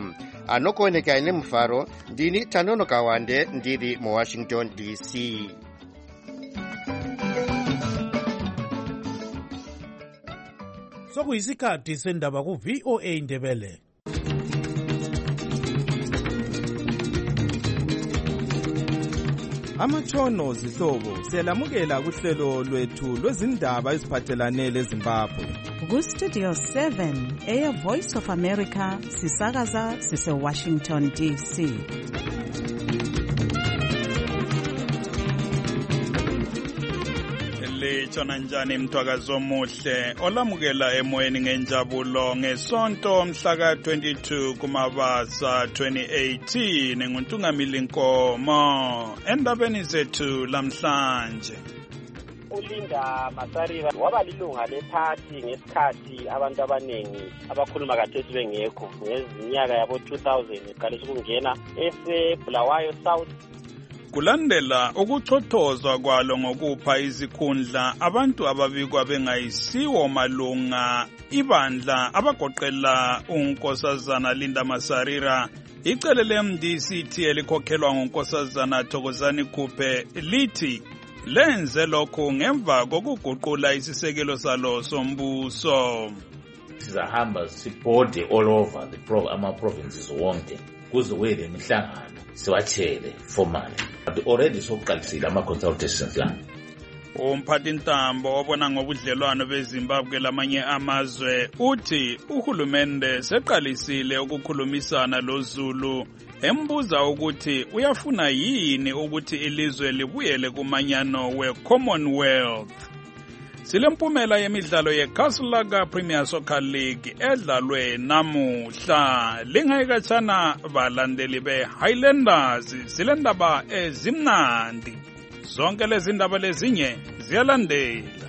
anokuoneka ine mufaro. Ndini Tanono Kawande ndiri mu Washington D C. Sokuyisikhathi sendaba ku V O A Ndebele. Amatshono zihlobo siyalamukela kuhlelo lwethu lwezindaba eziphathelane leZimbabwe. Ku Studio seven Air Voice of America sisakaza sise Washington D C. Litshona njani mthwakazi omuhle olamukela emoyeni ngenjabulo ngesonto mhla ka twenty-two kuMabasa twenty eighteen nguNtungamili Nkomo endabeni zethu lamhlanje. uLinda Masarira waba lilunga lephathi ngesikhathi abantu abanengi abakhuluma kathesi bengekho ngezinyaka yabo two thousand eqalisa ukungena eseBulawayo South. Kulandela ukuchothozwa kwalo ngokupha izikhundla abantu ababikwa bengayisiwo malunga ibandla abagoqela uNkosazana Linda Masarira, icele le-M D C T elikhokhelwa nguNkosazana Thokozani Kupe lithi lenze lokhu ngemva kokuguqula isisekelo salo sombuso. Sizahamba sibhode all over the pro ama provinces wonke kuzowe le mihlangano siwatshele formally but already sokuqalisile ama consultations la. Umphathintambo obona ngobudlelwano beZimbabwe lamanye amazwe uthi uhulumende seqalisile ukukhulumisana loZulu embuza ukuthi uyafuna yini ukuthi ilizwe libuyele kumanyano we-Commonwealth. Silempumela yemidlalo yeCastle Premier Soccer League edlalwe namuhla. Lingayikatshana balandeli be-Highlanders silendaba ezimnandi. Zonke lezi ndaba lezinye ziyalandela.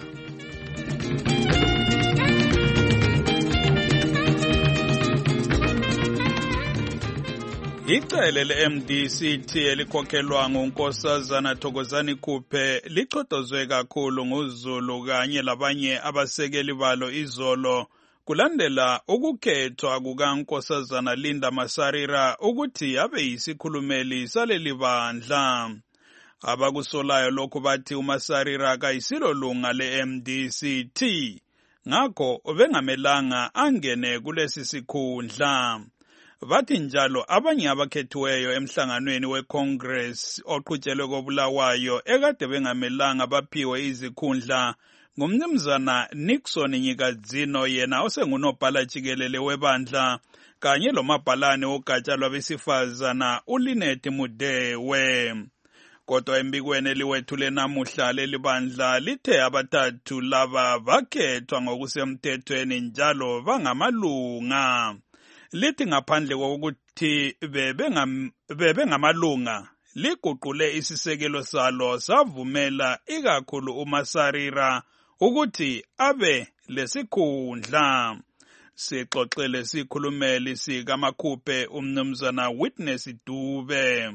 Icele le-M D C T elikhokhelwa nguNkosazana Thokozani Kupe lichotozwe kakhulu nguZulu kanye labanye abasekeli balo izolo kulandela ukukhethwa kukaNkosazana Linda Masarira ukuthi abe yisikhulumeli saleli bandla. Abakusolayo lokhu bathi uMasarira kayisilo lunga le-M D C T, ngakho bengamelanga angene kulesi sikhundla. Bathi njalo abanye abakhethiweyo emhlanganweni weCongress oqhutshelwe koBulawayo ekade bengamelanga baphiwe izikhundla ngumnumzana Nixon Nyikadzino yena osengunobhala jikelele webandla kanye lomabhalane wogatsha lwabesifazana uLynette Mudewe. Kodwa embikweni eliwethule namuhla leli bandla lithe abathathu laba bakhethwa ngokusemthethweni njalo bangamalunga. Lithi ngaphandle kokuthi bebengamalunga liguqule isisekelo salo savumela ikakhulu uMasarira ukuthi abe lesikhundla. Sixoxele sikhulumeli sikaMakupe umnumzana Witness Dube.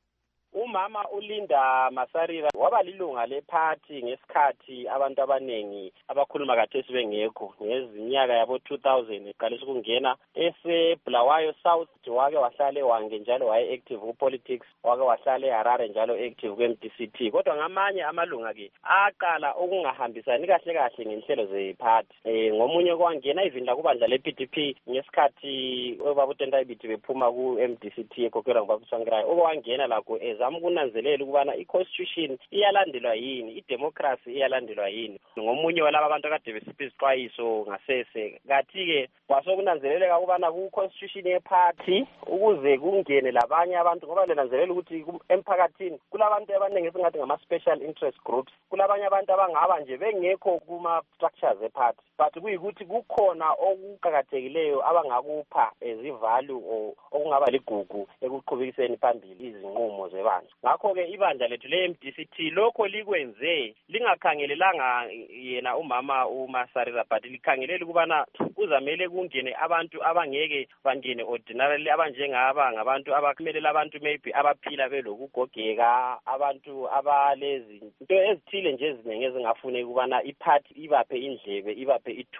Umama uLinda Masarira waba lilunga lephathi ngesikhathi abantu abanengi abakhuluma kathesi bengekho ngezinyaka yabo two thousand eqalisa ukungena eseBulawayo South. Wake wahlale wange njalo waye active ku politics, wake wahlale eHarare njalo active ku M D C T. Kodwa ngamanye amalunga ke aqala ukungahambisani kahle kahle ngenhlelo zephathi. Eh ngomunye kwangena ivindla kubandla leP D P ngesikhathi obaba uTendai Biti bephuma ku M D C T ekhokhelwa ngubaba Tsvangirai. Okwangena lakho ezama ukunanzelela ukubana iconstitution iyalandelwa yini, idemocracy iyalandelwa yini. Ngomunye walabo abantu akade besipha isixwayiso ngasese kathi ke kwasokunanzeleleka ukubana ku constitution yephathi ukuze kungene labanye abantu ngoba lenanzelela ukuthi emphakathini kulabantu abaningi esingathi ngama special interest groups, kulabanye abantu abangaba nje bengekho kuma structures ephathi but kuyikuthi kukhona okuqhakathekileyo abangakupha ezivalue okungaba ligugu ekuqhubekiseni phambili izinqumo zebandla. Ngakho ke ibandla lethu le-M D C T lokho likwenze lingakhangelelanga yena umama uMasarira but likhangelela ukubana kuzamele kungene abantu abangeke bangene ordinarily abanjengaba ngabantu abakumelela abantu maybe abaphila belokugogeka, abantu abalezi into ezithile nje ezinenge ezingafuneka ukubana iphathi ibaphe indlebe, ibaphe ithuba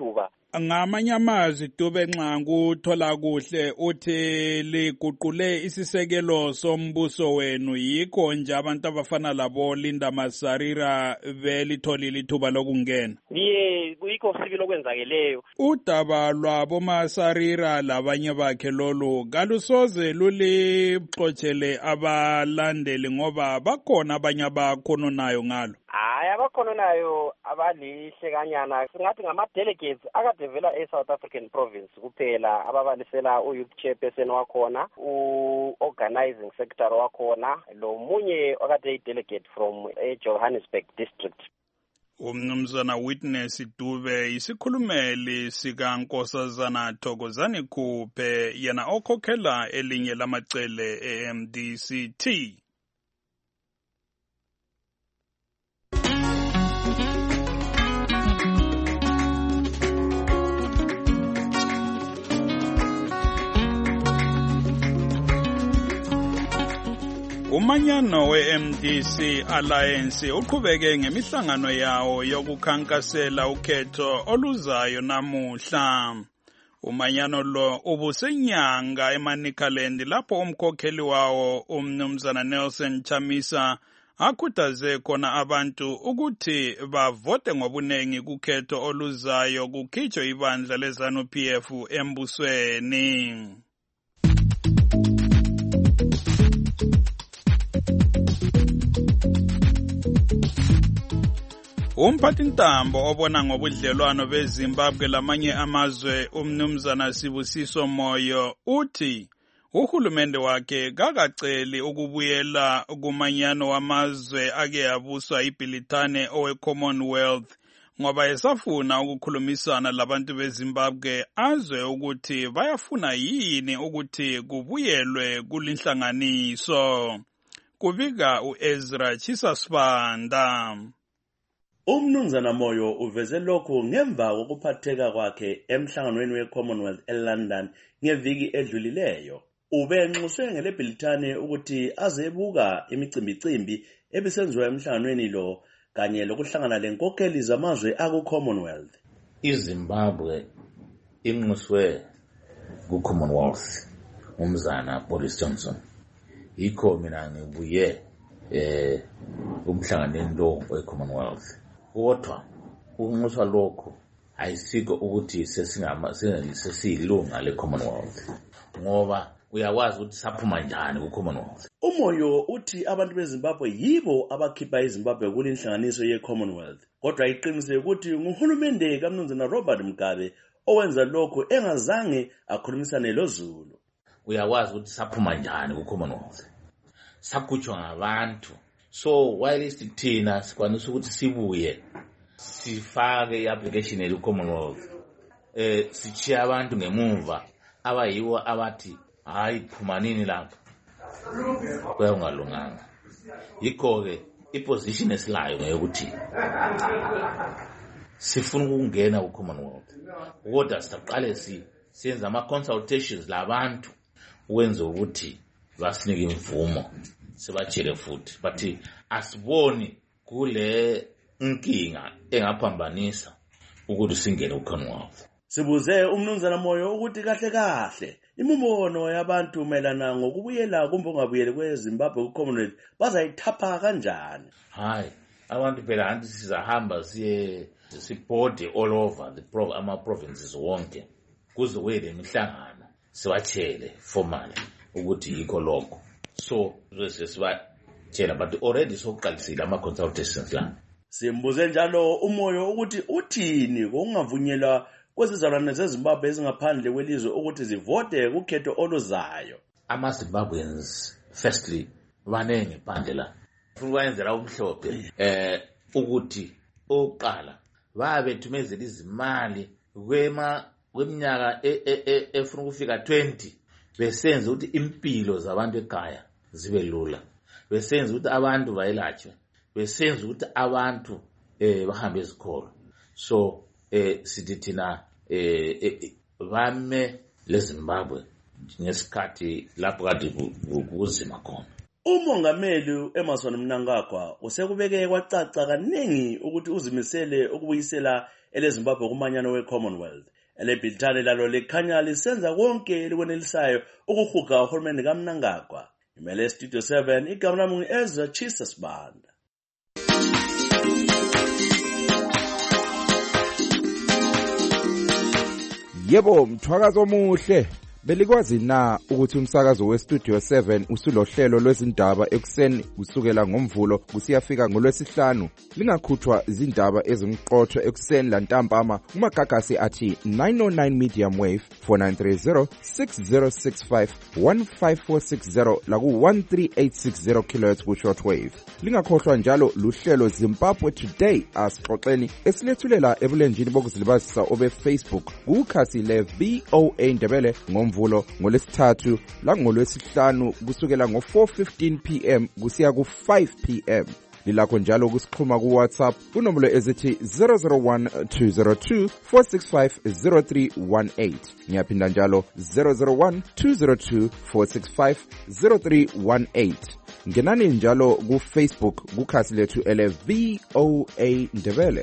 ngamanye amazwi Dube nxa nguthola kuhle uthi liguqule isisekelo sombuso wenu yikho nje abantu abafana labo Linda Masarira belitholile ithuba lokungena. Ye kuyikho sibili okwenzakeleyo. Udaba lwabo Masarira labanye bakhe lolu kalusoze lulixoxele abalandeli ngoba bakhona abanye abakhononayo ngalo. Hayi abakhononayo abalihle kanyana singathi ngama-delegates akadevela e-South African province kuphela ababalisela u-youth chairperson wakhona, u-organizing secretary wakhona, lo munye okade i-delegate from e-Johannesburg district. Umnumzana Witness Dube isikhulumeli sikaNkosazana Thokozani Khuphe yena okhokhela elinye lamacele e-M D C T. Umanyano we-M D C Alliance uqhubeke ngemihlangano yawo yokukhankasela ukhetho oluzayo namuhla. Umanyano lo ubusenyanga eManicaland lapho umkhokheli wawo umnumzana Nelson Chamisa akhuthaze khona abantu ukuthi bavote ngobunengi kukhetho oluzayo kukhitshwe ibandla leZANU P F embusweni. Umphathintambo obona ngobudlelwano beZimbabwe lamanye amazwe umnumzana Sibusiso Moyo uthi uhulumende wakhe kakaceli ukubuyela kumanyano wamazwe ake yabuswa iBrithani owe-Commonwealth ngoba esafuna ukukhulumisana labantu beZimbabwe azwe ukuthi bayafuna yini ukuthi kubuyelwe kulinhlanganiso. Kubika uEzra Chisasibanda. Umnumzana Moyo uveze lokho ngemva kokuphatheka kwakhe emhlanganweni we-Commonwealth eLondon ngeviki edlulileyo. Ubenxuswe ngeleBrithani ukuthi azebuka imicimbi-cimbi ebisenziwa emhlanganweni lo kanye lokuhlangana lenkokheli zamazwe aku-Commonwealth. iZimbabwe inxuswe ku-Commonwealth umzana Boris Johnson. Yikho mina ngibuye eh umhlanganeni lo we-Commonwealth. Kodwa ukunxuswa lokho ayisikho ukuthi sesingama sesiyilunga le-Commonwealth ngoba uyakwazi ukuthi saphuma njani ku-Commonwealth. Umoyo uthi abantu beZimbabwe yibo abakhipha iZimbabwe kulinhlanganiso ye-Commonwealth kodwa iqinisile ukuthi nguhulumende kaMnumzana Robert Mugabe owenza lokho engazange akhulumisane loZulu. Uyakwazi ukuthi saphuma njani ku-Commonwealth sakhutshwa ngabantu. So while thina sikwanisa ukuthi sibuye sifake i-application ye Commonwealth eh sichiya abantu ngemuva abayiwo abathi hayi phumanini lapha kuyongalunganga. Yikho ke iposition esilayo ngokuthi sifuna ukungena ku Commonwealth kodwa siqale si senza ama consultations labantu wenza ukuthi basinike imvumo sibatshele futhi bathi asiboni kule inkinga engaphambanisa ukuthi singene ku Commonwealth. Sibuze umnumzana Moyo ukuthi kahle kahle imibono yabantu melana ngokubuyela kumbe ungabuyele kweZimbabwe ku Commonwealth bazayithapha kanjani. Hayi abantu phela anti sizahamba siye sibhode all over the pro ama provinces wonke kuze kwele imihlangano siwatshele formally ukuthi yikho lokho. So sesibatshela but already sokuqalisile ama consultations la. Simbuze njalo umoyo ukuthi uthini ngokungavunyelwa kwezizalwane zeZimbabwe ezingaphandle kwelizwe ukuthi zivote kukhetho oluzayo. Ama Zimbabweans firstly banenge phandle la. Ukuyenzela umhlophe eh ukuthi oqala babethumezela izimali kwema kweminyaka efuna ukufika twenty besenza ukuthi impilo zabantu ekhaya zibe lula. Besenza ukuthi abantu bayelatshwe. Besenza ukuthi abantu eh bahambe ezikolo. So eh sithi thina eh bame leZimbabwe ngesikhathi lapho kade kuzima khona. Umongameli Emmerson Mnangagwa usekubeke kwacaca kaningi ukuthi uzimisele ukubuyisela eleZimbabwe kumanyano we-Commonwealth. elebhilithane lalo likhanya lisenza konke elikwenelisayo ukuhuga uhulumende kaMnangagwa. Imele Studio seven, igama lami ngu-Ezra Jesus Banda. Yebo, mthwakazo omuhle. Belikwazi na ukuthi umsakazo weStudio seven usulohlelo lwezindaba ekuseni kusukela ngomvulo kusiyafika ngolwesihlanu. Lingakhuthwa izindaba ezimqotho ekuseni lantambama kumagagasi athi nine oh nine medium wave four nine three zero six zero six five one five four six zero laku one three eight six zero kilohertz ku shortwave. Lingakhohlwa njalo luhlelo Zimbabwe Today asixoxeni esilethulela ebulenjini bokuzilibazisa obe Facebook kukhasi le V O A Ndebele ngomvulo ngolesithathu la ngolwesihlanu kusukela ngo four fifteen p m kusiya ku five p m. Lilakho njalo ukusixhuma ku WhatsApp kunombolo ezithi zero zero one two zero two four six five zero three one eight. Ngiyaphinda njalo zero zero one two zero two four six five zero three one eight. Ngenani njalo ku Facebook kukhasi lethu ele V O A Ndebele.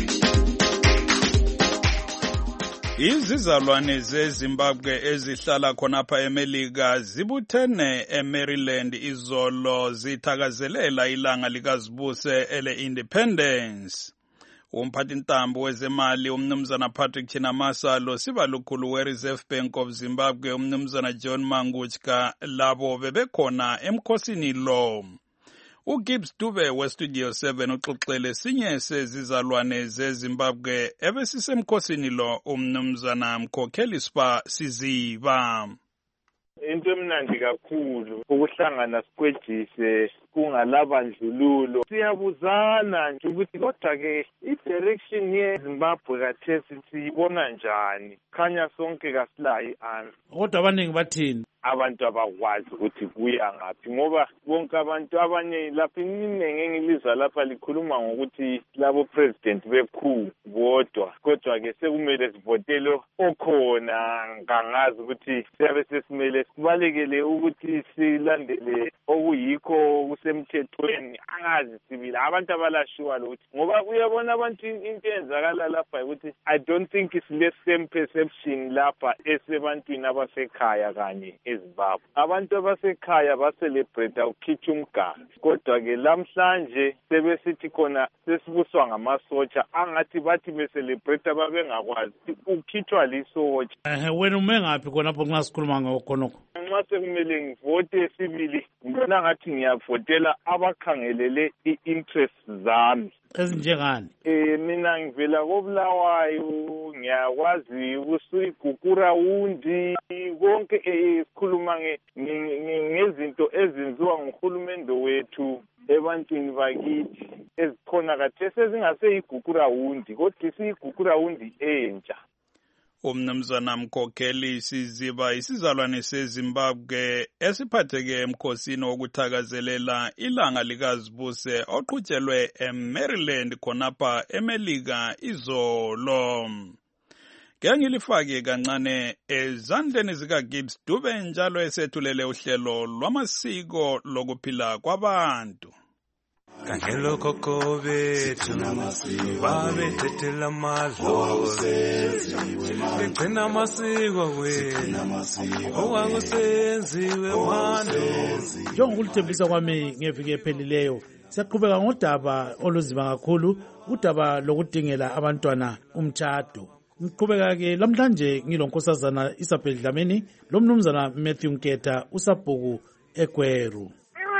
Izizalwane zeZimbabwe ezihlala khonapha eMelika zibuthene eMaryland izolo zithakazelela ilanga likazibuse ele Independence. Umphathintambo wezemali umnumzana Patrick Chinamasa lo sibalukhulu we-Reserve Bank of Zimbabwe umnumzana John Manguchka labo bebekhona emkhosini lo. uGibbs Dube weStudio seven uxoxele sinye sezizalwane zeZimbabwe ebesisemkhosini lo umnumzana Mkhokheli Spa Siziba. Into emnandi kakhulu ukuhlangana sikwejise kungalabandlululo. Siyabuzana nje ukuthi kodwa ke i-direction yeZimbabwe kathesi siyibona njani. Khanya sonke kasilayi ana. Kodwa abaningi bathini? Abantu abakwazi ukuthi kuya ngaphi ngoba bonke abantu abanye lapha iningi engilizwa lapha likhuluma ngokuthi labo president bekhulu bodwa kodwa ke sekumele sivotele okhona ngangazi ukuthi siyabe sesimele sibalekele ukuthi silandele okuyikho kusemthethweni angazi sibili abantu abalashiwa lokuthi ngoba uyabona abantu into enzakala lapha ukuthi I don't think it's the same perception lapha esebantwini abasekhaya kanye eZimbabwe. Abantu abasekhaya baselebrate ukukhitha umgadi kodwa ke lamhlanje sebesithi khona sesibuswa ngamasotsha angathi bathi becelebrate babengakwazi ukukhithwa lisotsha. Eh wena ume ngaphi khonapho nxa sikhuluma ngokhonokho? Nxa sekumele ngivote sibili ngibona ngathi ngiyavotela abakhangelele i-interest zami. Ezinjengani? Eh mina ngivela koBulawayo ngiyakwazi ukusuyigugura undi konke esikhuluma ngezinto ezenziwa nguhulumende wethu ebantwini bakithi ezikhona kathesi ezingaseyigugura undi kodwa isiyigugura undi entsha. Umnumzana Mkhokheli Siziba isizalwane seZimbabwe esiphatheke emkhosini wokuthakazelela ilanga likazibuse oqhutshelwe eMaryland khonapha eMelika izolo. Ngengilifake kancane ezandleni zikaGibbs Dube njalo esethulele uhlelo lwamasiko lokuphila kwabantu. Kangelo koko bethu babethethela amadlozi begcina amasiko wethu okwakusenziwe manje. Njengokulithembisa kwami ngeviki ephelileyo siyaqhubeka ngodaba oluzima kakhulu udaba lokudingela abantwana umtshado. Ngiqhubeka ke lamhlanje ngilonkosazana Isabel Dlamini lomnumzana Matthew Nketa usabhuku eGweru.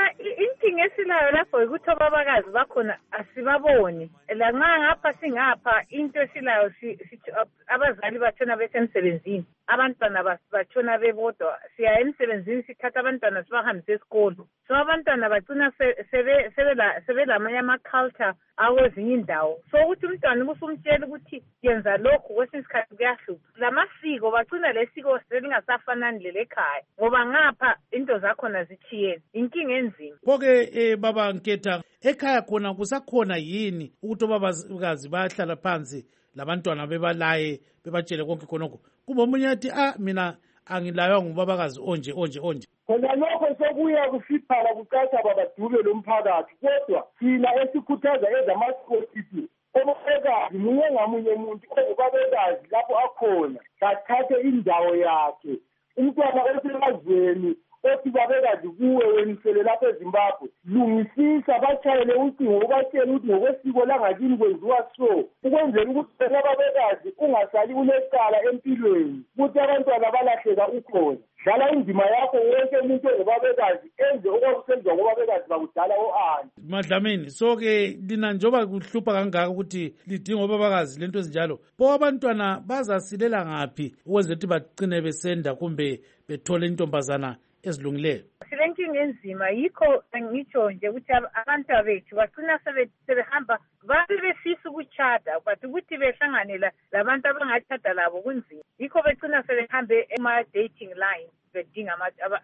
Esilayo lapho ukuthi ababakazi bakhona asibaboni la nxa ngapha singapha into esilayo abazali bathona besemsebenzini abantwana bathona bebodwa siya emsebenzini sithatha abantwana sibahambise esikolo so abantwana bagcina sebelamanye ama-culture awezinye indawo so ukuthi umntwana ubusumtshela ukuthi yenza lokhu kwesinye isikhathi kuyahlupha lamasiko bagcina lesiko selingasafanani lelekhaya ngoba ngapha into zakhona zithiyene inkinga enzima. Phoke baba Nketa ekhaya khona kusakhona yini ukuthi obabakazi bayahlala phansi labantwana bebalaye bebatshele konke khonokho kuba omunye athi ah mina angilaywa ngubabakazi onje onje onje. Khona lokho sokuya kufiphala kucaca babadube lomphakathi kodwa thina esikhuthaza ezamasiko sithi ubabekazi munye ngamunye umuntu ubabekazi lapho akhona kathathe indawo yakhe umntwana osemazweni othi babekazi kuwe wenisele lapha eZimbabwe lungisisa batshayele ucingo ubatshele ukuthi ngokwesiko langakini kwenziwa so ukwenzela ukuthi wena babekazi ungasali ulecala empilweni ukuthi abantwana balahleka ukhona dlala indima yakho wonke umuntu ongubabekazi enze okwakusenziwa ngobabekazi bakudala o-ani Madlamini, so-ke lina njengoba kuhlupha kangaka ukuthi lidinga obabakazi lento ezinjalo pho abantwana bazasilela ngaphi ukwenzela ukuthi bagcine besenda kumbe bethole intombazana ezilungileyo? Silenkinga enzima yikho ngitsho nje ukuthi abantu bethu bagcina sebehamba babe befisa ukuchata but ukuthi behlanganela labantu abangathatha labo kunzima yikho begcina sebehambe ema-dating line bedinga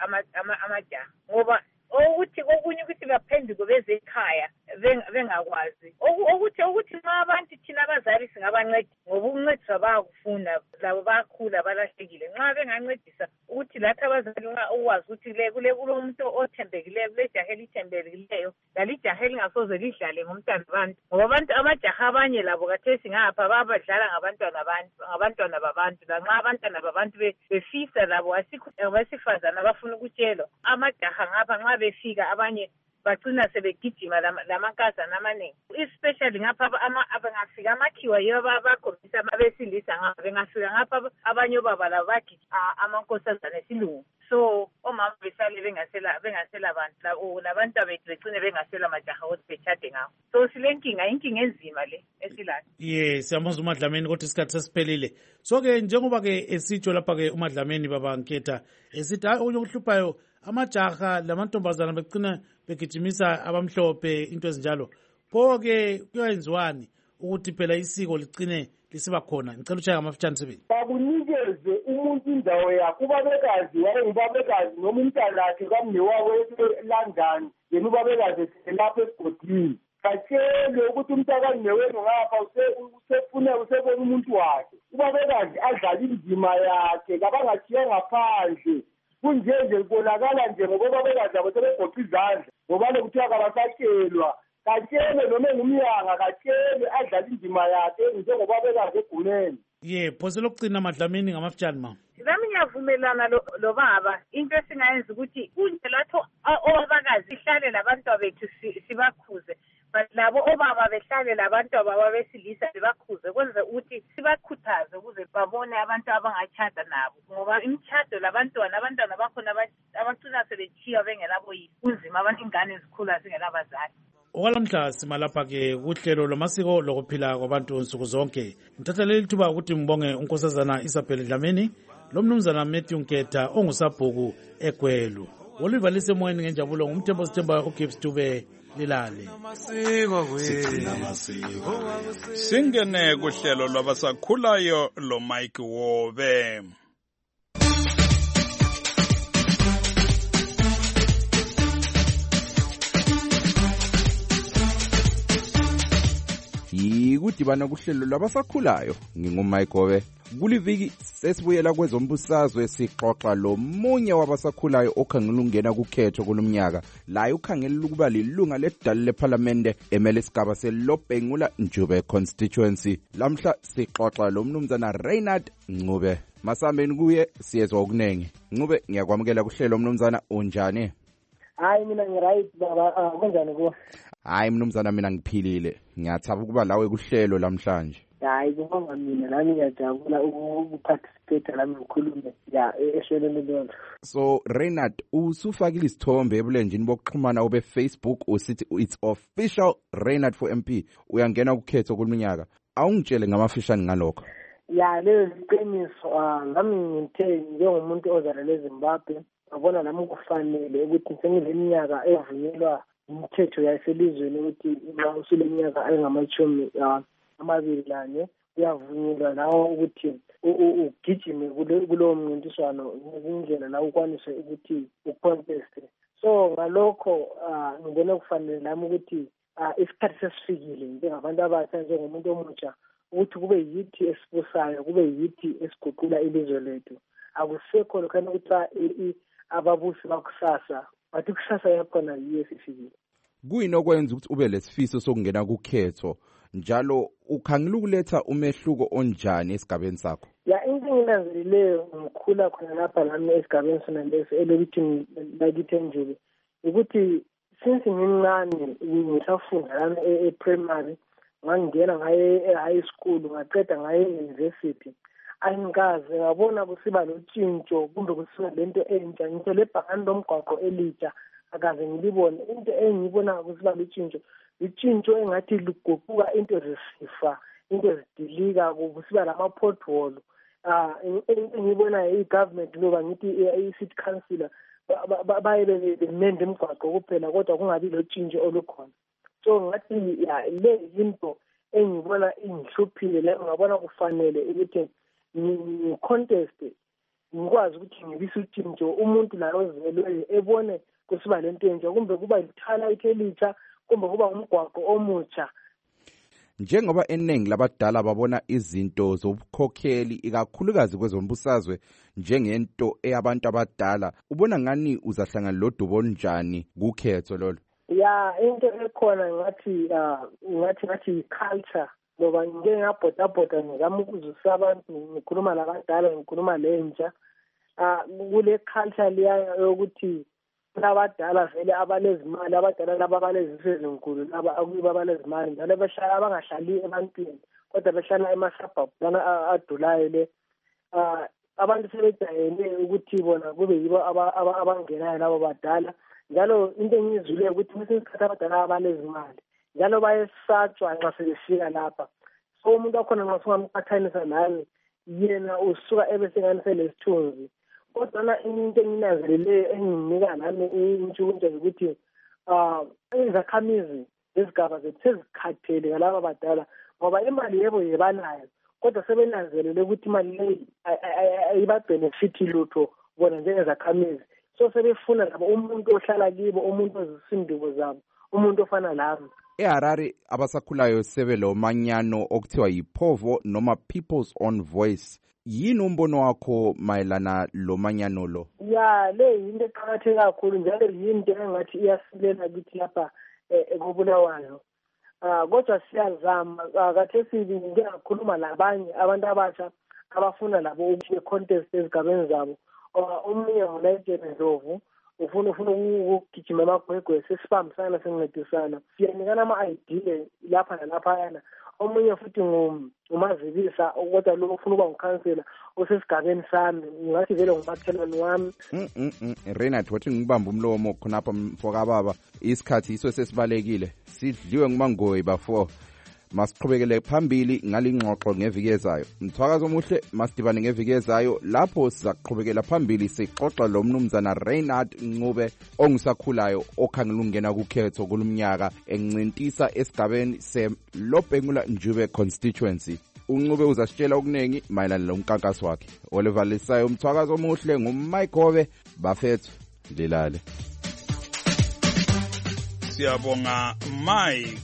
amajaha ngoba ukuthi okunye ukuthi baphenduke beze ekhaya bengakwazi ukuthi ukuthi ma abantu thina abazali singabanceda ngoba ukuncediswa bayakufuna labo bayakhula balahlekile nxa bengancedisa ukuthi lathi abazali ukwazi ukuthi kule kulomuntu othembekileyo kule jaha elithembekileyo lalijaha elingasoze lidlale ngomntwana abantu ngoba abantu amajaha abanye labo kathesi ngapha babadlala ngabantwana abantu ngabantwana babantu lanxa abantwana babantu befisa labo asikho abesifazana abafuna ukutshelwa amajaha ngapha nxa befika abanye bagcina sebegijima lamankazana amaningi especially ngapha bengafika amakhiwa yibo bakhombisa abesilisa ngapha bengafika ngapha abanye obaba labo bagijima amankosazana esilungu so omama besale bengasela bengasela abantu nabantu abethu begcine bengasela majaha ukuthi bechade ngawo so silenkinga inkinga enzima le esilayo. Yes, siyamuzwa uMadlamini kodwa isikhathi sesiphelile. So-ke njengoba ke esitsho lapha-ke uMadlamini baba Nketha esithi hayi okunye okuhluphayo amajaha lamantombazana begcina begijimisa abamhlophe into ezinjalo pho-ke kuyenziwani ukuthi phela isiko ligcine lisiba khona? Ngicela ushaya ngamafitshane sibili. Bakunikeze umuntu indawo yakhe ubabekazi waye ngubabekazi noma umntanakhe kamnewabo eLondon yena ubabekazi lapho esigodini katshelwe ukuthi umntakamnewenu ngapha usefuna usebona umuntu wakhe ubabekazi adlala indima yakhe kabangathiya ngaphandle kunjenje kubonakala nje ngoba babekazi abo sebegoqa izandla ngoba lokuthiwa kabasatshelwa katshelwe noma engumyanga katshelwe adlala indima yakhe njengoba babekazi egumeni. Ye phose lokugcina Madlamini ngamafitshane ma Lami ngiyavumelana lo baba into esingayenza ukuthi kunje latho obabakazi ihlale labantu bethu sibakhuze but labo obaba behlale labantu ababa besilisa sibakhuze kwenza ukuthi sibakhuthaze ukuze babone abantu abangachata nabo ngoba imchado labantwana abantwana bakhona abagcina sebethiya bengelabo yini kunzima abantu ingane ezikhula zingelabazali. Okwalamhla simalapha-ke kuhlelo lwamasiko lokuphila kwabantu nsuku zonke. Ngithatha leli thuba ukuthi ngibonge unkosazana Isabel Dlamini lo mnumzana Matthew Nketha ongusabhuku eGwelu. Oliver lisemoyeni ngenjabulo ngumthembo sithemba uGibbs Dube lilale. Singene kuhlelo lwabasakhulayo lo Mike Wobe. Yikudibana kuhlelo lwabasakhulayo ngingumaigobe kuliviki sesibuyela kwezombusazwe sixoxa lo munye wabasakhulayo okhangela ungena kukhetho kulomnyaka la ukhangelela ukuba lilunga ledala leParliament emele isigaba seLobhengula Njube constituency. Lamhla sixoxa lo mnumzana Reinhard Ncube masambeni kuye siyezwa okunenge. Ncube ngiyakwamukela kuhlelo mnumzana unjani? Hayi mina ngiright baba kunjani ku? Hayi mnumzana mina ngiphilile ngiyathaba ukuba lawe kuhlelo lamhlanje. Hayi ngibonga mina nami ngiyajabula ukuparticipate nami ngikhulume ya ehlelweni lelo. So Reinhard usufakile isithombe ebulenjini bokuxhumana ube Facebook usithi it's official Reinhard for M P uyangena ukukhetho kuleminyaka awungitshele ngamafishane ngalokho. Ya lezi qiniso ngami ngithe njengomuntu ozalele eZimbabwe ngabona nami kufanele ukuthi sengileminyaka evunyelwa umthetho yaselizweni ukuthi nxa usuleminyaka engamachumi amabili lanye uyavunyelwa nawo ukuthi ugijime kulowo mncintiswano ngezindlela la ukwanise ukuthi uconteste. So ngalokho ngibona kufanele nami ukuthi isikhathi sesifikile njengabantu abatsha njengomuntu omutsha ukuthi kube yithi esibusayo kube yithi esiguqula ilizwe lethu. Akusekho lokhana ukuthi ababusi bakusasa bathi kusasa yakhona yiyo esifikile. Kuyinokwenza ukuthi ube lesifiso sokungena kukhetho njalo ukhangela ukuletha umehluko onjani esigabeni sakho? Ya into enginanzelileyo ngikhula khona lapha lami esigabeni sona lesi elokuthi lakithi enjulu ukuthi since ngimncane ngisafunda lami e-primary ngangena ngaye e-high school ngaqeda ngaye e-university angikaze ngabona kusiba lotshintsho kumbe kusiba lento entsha ngithe lebhakani lomgwaqo elitsha akaze ngilibone. Into engiyibona kusiba lotshintsho itshintsho engathi liguquka into zisifa into zidilika kusiba lama-pothole. Ah engiyibona i-government loba ngithi i-city councillor baye bemende imigwaqo kuphela kodwa kungabi lotshintsho olukhona. So ngathi ya le into engibona ingihluphile la ngabona kufanele ukuthi ngi-contest ngikwazi ukuthi ngibise utshintsho umuntu la ozelweyo ebone kusiba lento entsha kumbe kuba lithala elitsha kumbe kuba umgwaqo omutsha. Njengoba eningi labadala babona izinto zobukhokheli ikakhulukazi kwezombusazwe njengento eyabantu abadala, ubona ngani uzahlangana lodubo njani kukhetho lolo? Ya into ekhona ngathi ngathi ngathi culture ngoba ngike ngabhodabhoda ngizama ukuzwisa abantu ngikhuluma labadala ngikhuluma lentsha kule culture leya yokuthi abadala vele abalezimali abadala laba abalezifo ezinkulu laba akuyibo abalezimali njalo behlala abangahlali ebantwini kodwa behlala emasabhabhu lana adulayo le abantu sebejayele ukuthi bona kube yibo abangenayo labo badala njalo into engizwile ukuthi kwesinye isikhathi abadala abalezimali njalo bayesatshwa nxa sebefika lapha. So umuntu wakhona nxa sungamqathanisa nawe yena usuka ebesenganise lesithunzi kodwa into enginanzeleleyo enginika nami intshukuntsha ukuthi um izakhamizi lezigaba zethu sezikhathele ngalaba badala ngoba imali yebo yebanayo kodwa sebenanzelele ukuthi imali leyi ayibabhenefithi lutho bona njengezakhamizi. So sebefuna labo umuntu ohlala kibo umuntu ozisinduko zabo umuntu ofana lami. eHarare abasakhulayo sebelo manyano okuthiwa yiPovo noma People's Own Voice. Yini umbono wakho mayelana lo manyano lo? Ya le yinto eqakatheke kakhulu njalo yinto engathi iyasilela kithi lapha ekubulawayo. Ah kodwa siyazama akathethi ngike ngakhuluma labanye abantu abasha abafuna labo ukuthi contest ezigabeni zabo. Omunye nguNaithe Ndlovu ufuna ufuna ukugijima amagwegwe sesibambisana sengincedisana siyanikana ama-idea lapha nalapha yana. Omunye futhi ngumazibisa kodwa lo ufuna ukuba ngukhansela osesigabeni sami ngathi vele ngumakhelwane wami. Renat wathi ngibamba umlomo khonapha mfoka baba isikhathi iso sesibalekile sidliwe ngumangoyi bafo. Masiqhubekele phambili ngalingxoxo ngeviki ezayo. Mthwakazo omuhle masidibane ngeviki ezayo lapho sizaqhubekela phambili sixoxa lo mnumzana Reinhard Ncube ongusakhulayo okhangela ukungena kukhetho kulumnyaka enqintisa esigabeni seLobhengula Njube constituency. uNcube uzasitshela okuningi mayelana lomkankaso wakhe. Oliver Lisayo umthwakazo omuhle nguMike Hobe bafethu lilale. Siyabonga Mike.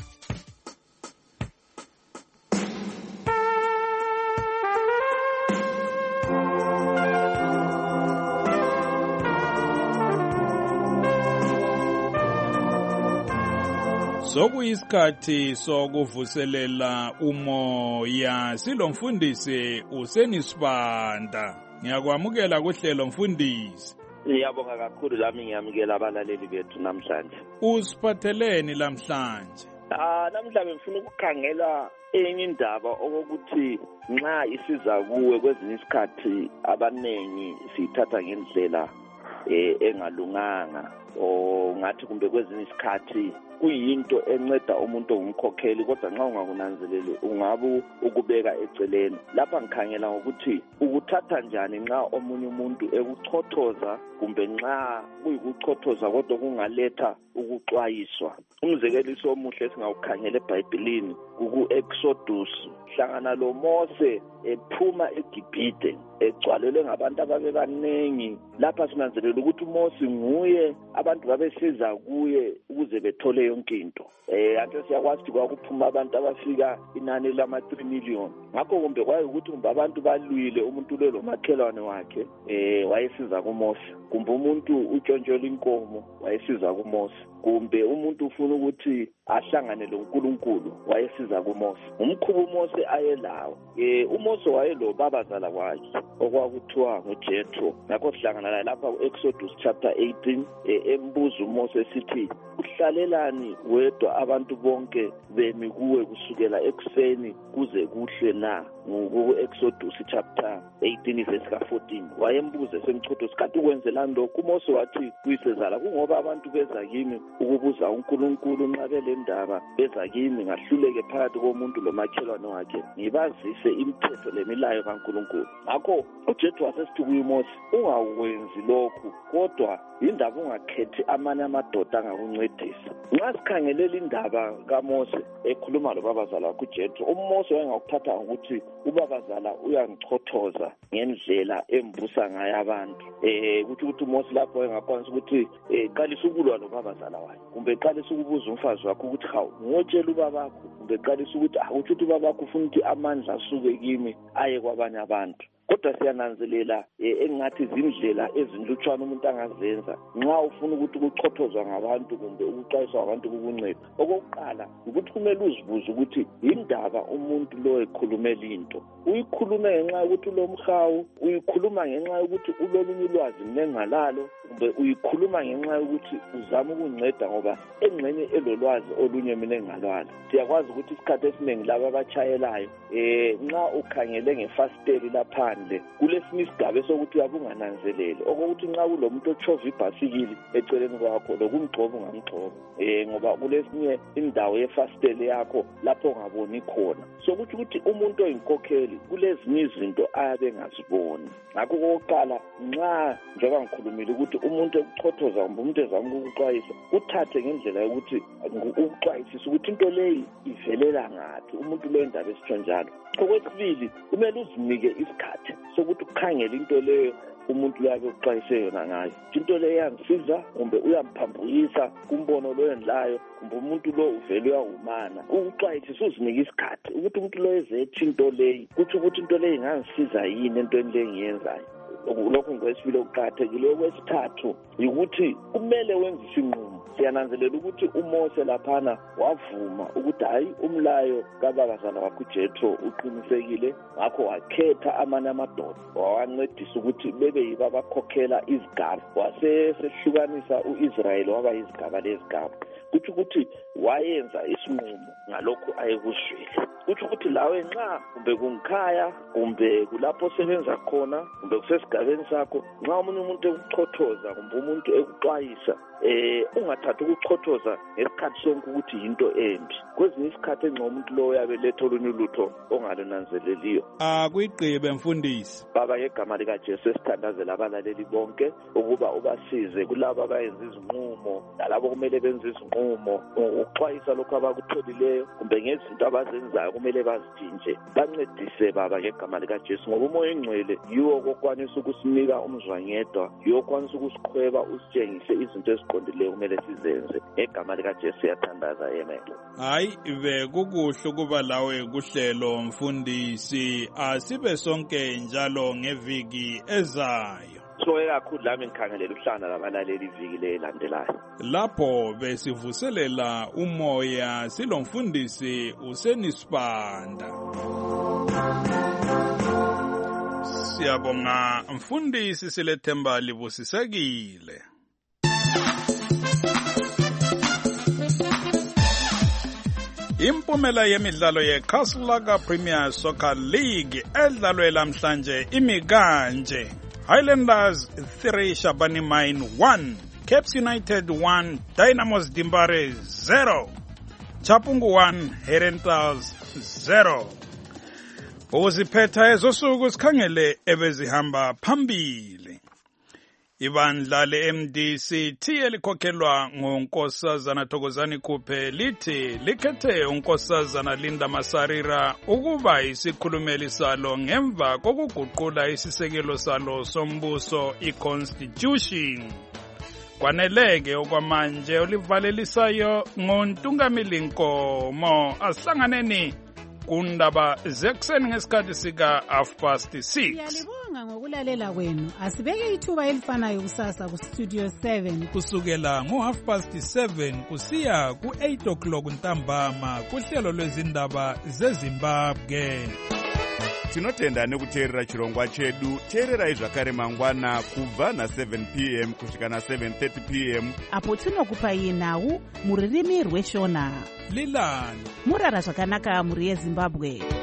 Sokuyisikhathi sokuvuselela umoya silomfundisi usenisibanda. Ngiyakwamukela kuhlelo mfundisi. Ngiyabonga kakhulu lami ngiyamukela abalaleli bethu namhlanje. Usiphatheleni namhlanje? Ah namhlanje ngifuna ukukhangela enye indaba okokuthi nxa isiza kuwe kwezinye isikhathi abanengi sithatha ngendlela eh engalunganga o ngathi kumbe kwezinye isikhathi kuyinto enceda umuntu ongumkhokheli kodwa nxa ungakunanzeleli ungabu ukubeka eceleni. Lapha ngikhangela ukuthi ukuthatha njani nxa omunye umuntu ekuchothoza kumbe nxa kuyikuchothoza kodwa kungaletha ukuxwayiswa. Umzekeliso omuhle esingawukhangela eBhayibhelini ku-Exodus hlangana lo Mose ephuma eGibhite egcwalelwe ngabantu ababebanengi. Lapha sinanzelela ukuthi uMose nguye abantu babesiza kuye ukuze bethole yonke into. Eh anto siyakwazi ukuthi kwakuphuma abantu abafika inani lama three million. Ngakho kumbe kwaye ukuthi kumbe abantu balwile umuntu lo makhelwane wakhe eh wayesiza kuMose. Kumbe umuntu utshontshola inkomo wayesiza kuMose. Kumbe umuntu ufuna ukuthi ahlangane loNkulunkulu wayesiza siza kuMose umkhuba uMose ayelawo eh uMose wayelo babazala kwakhe okwakuthiwa nguJethro ngakho sihlangana naye lapha ku-Exodus chapter eighteen embuza uMose sithi uhlalelani wedwa abantu bonke bemi kuwe kusukela ekuseni kuze kuhle na ku-Exodus chapter eighteen verse ka fourteen wayembuza esemchotho sikhathi ukwenzelani lokhu uMose wathi kuyisezala kungoba abantu beza kimi ukubuza uNkulunkulu nxa bele ndaba beza kimi ngahluleke phakathi komuntu lomakhelwane wakhe ngibazise imithetho lemilayo kaNkulunkulu ngakho uJethro wasesithi kuMose ungakwenzi lokhu kodwa indaba ungakhethi amanye amadoda angakuncedisa nxa sikhangelela indaba kaMose ekhuluma lobabazala wakhe uJethro uMose wayengakuthatha ukuthi ubabazala uyangichothoza ngendlela embusa ngayo abantu eh kuthi ukuthi uMose lapho engakwanisa ukuthi eqalisa ukulwa lobabazala wakhe kumbe eqalisa ukubuza umfazi wakhe ukuthi hawu ngotshela ubabakho kumbe eqalisa ukuthi akuthi ukuthi ubabakho ufuna ukuthi amandla asuke kimi aye kwabanye abantu kodwa siyananzelela engathi izindlela ezinhlutshwana umuntu angazenza nxa ufuna ukuthi ukuchothozwa ngabantu kumbe ukuxwayiswa ngabantu kukunceda okokuqala ukuthi kumele uzibuze ukuthi indaba umuntu lo ekhulumela into uyikhulume ngenxa yokuthi ulomhawu uyikhuluma ngenxa yokuthi ulolunye ulwazi mnengalalo kumbe uyikhuluma ngenxa yokuthi uzama ukunceda ngoba engxenye elolwazi olunye mnengalalo siyakwazi ukuthi isikhathi esiningi laba abachayelayo eh nxa ukhangele ngefasteli lapha kulesinye isigaba sokuthi uyabungananzelele okokuthi nxa kulomuntu otshova ibhasikili eceleni kwakho lokumgxoba ungamgxoba eh ngoba kulesinye indawo yefastele yakho lapho ungaboni khona sokuthi ukuthi umuntu oyinkokheli kulezinye izinto ayabe ngaziboni ngakho kokuqala nxa njengoba ngikhulumile ukuthi umuntu ekuchothoza kumbe umuntu ezama ukuxwayisa uthathe ngendlela yokuthi ukuxwayisisa ukuthi into leyi ivelela ngathi umuntu lo indaba esitsho njalo okwesibili kumele uzinike isikhathi sokuthi ukhangele into leyo umuntu uyabe uxwayise yona ngayo into leyo yangisiza kumbe uyamphambukisa kumbono lo enlayo kumbe umuntu lo uvele uyawumana ukuxwayisisa uzinike isikhathi ukuthi umuntu lo ezethi into leyo kuthi ukuthi into leyo ingangisiza yini entweni le engiyenzayo lokhu ngokwesibili okuqakathekile okwesithathu ukuthi kumele wenze isinqumo siyananzelela ukuthi uMose laphana wavuma ukuthi hayi umlayo kababazala wakhe uJethro uqinisekile ngakho wakhetha amanye amadoda wawancedisa ukuthi bebe yibo abakhokhela izigaba wasesehlukanisa uIsrayeli waba izigaba lezigaba kuthi ukuthi wayenza isinqumo ngalokho ayekuzwile kuthi ukuthi lawe nxa kumbe kungikhaya kumbe kulapho sebenza khona kumbe kusesigabeni sakho nxa omunye umuntu ekuchothoza kumbe umuntu ekuxwayisa eh ungathatha ukuchothoza ngesikhathi sonke ukuthi yinto embi kwezinye isikhathi engxa umuntu lo uyabe letha olunye ulutho ongalunanzeleliyo akuyigqibe mfundisi baba ngegama likaJesu sithandazela abalaleli bonke ukuba ubasize kulabo abayenza izinqumo nalabo kumele benze izinqumo ukuxwayisa lokho abakutholileyo kumbe ngezinto abazenzayo kumele bazitshintshe bancedise baba ngegama likaJesu ngoba umoya engcwele yiwo okwanisa ukusinika umzwangedwa yiwo okwanisa ukusikhweba usitshengise izinto eziqondileyo kumele sizenze ngegama likaJesu yathandaza amen hayi bekukuhle ukuba lawe kuhlelo mfundisi asibe sonke njalo ngeviki ezayo soye kakhulu lami ngikhangelela ukuhlangana labalaleli iviki lelandelayo lapho besivuselela umoya silomfundisi usenisibanda siyabonga mfundisi silethemba libusisekile impumela yemidlalo yeCastlelaga Premier Soccer League edlalwe namhlanje imi kanje Highlanders three Shabani Mine one Caps United one Dynamos Dimbare zero Chapungu one Herentals zero uziphetha ezosuku sikhangele ebezihamba phambili ibandla le-M D C T elikhokhelwa ngunkosazana Thokozani Khuphe lithi likhethe unkosazana Linda Masarira ukuba isikhulumeli salo ngemva kokuguqula isisekelo salo sombuso i-Constitution. Kwaneleke okwamanje olivalelisayo ngontungameli Nkomo asihlanganeni kundaba zekuseni ngesikhathi sika half past six. Siyabonga ngokulalela kwenu. Asibeke ithuba elifanayo kusasa kustudio seven kusukela ngo-half past seven kusiya ku-eight o'clock ntambama kuhlelo lwezindaba zezimbabwe. Tinotenda nekuteerera chirongwa chedu. Teererai zvakare mangwana kubva na-seven p m kusvika na-seven thirty p m apo tinokupai nhau muririmi rweshona. Lilani murara zvakanaka muri yeZimbabwe.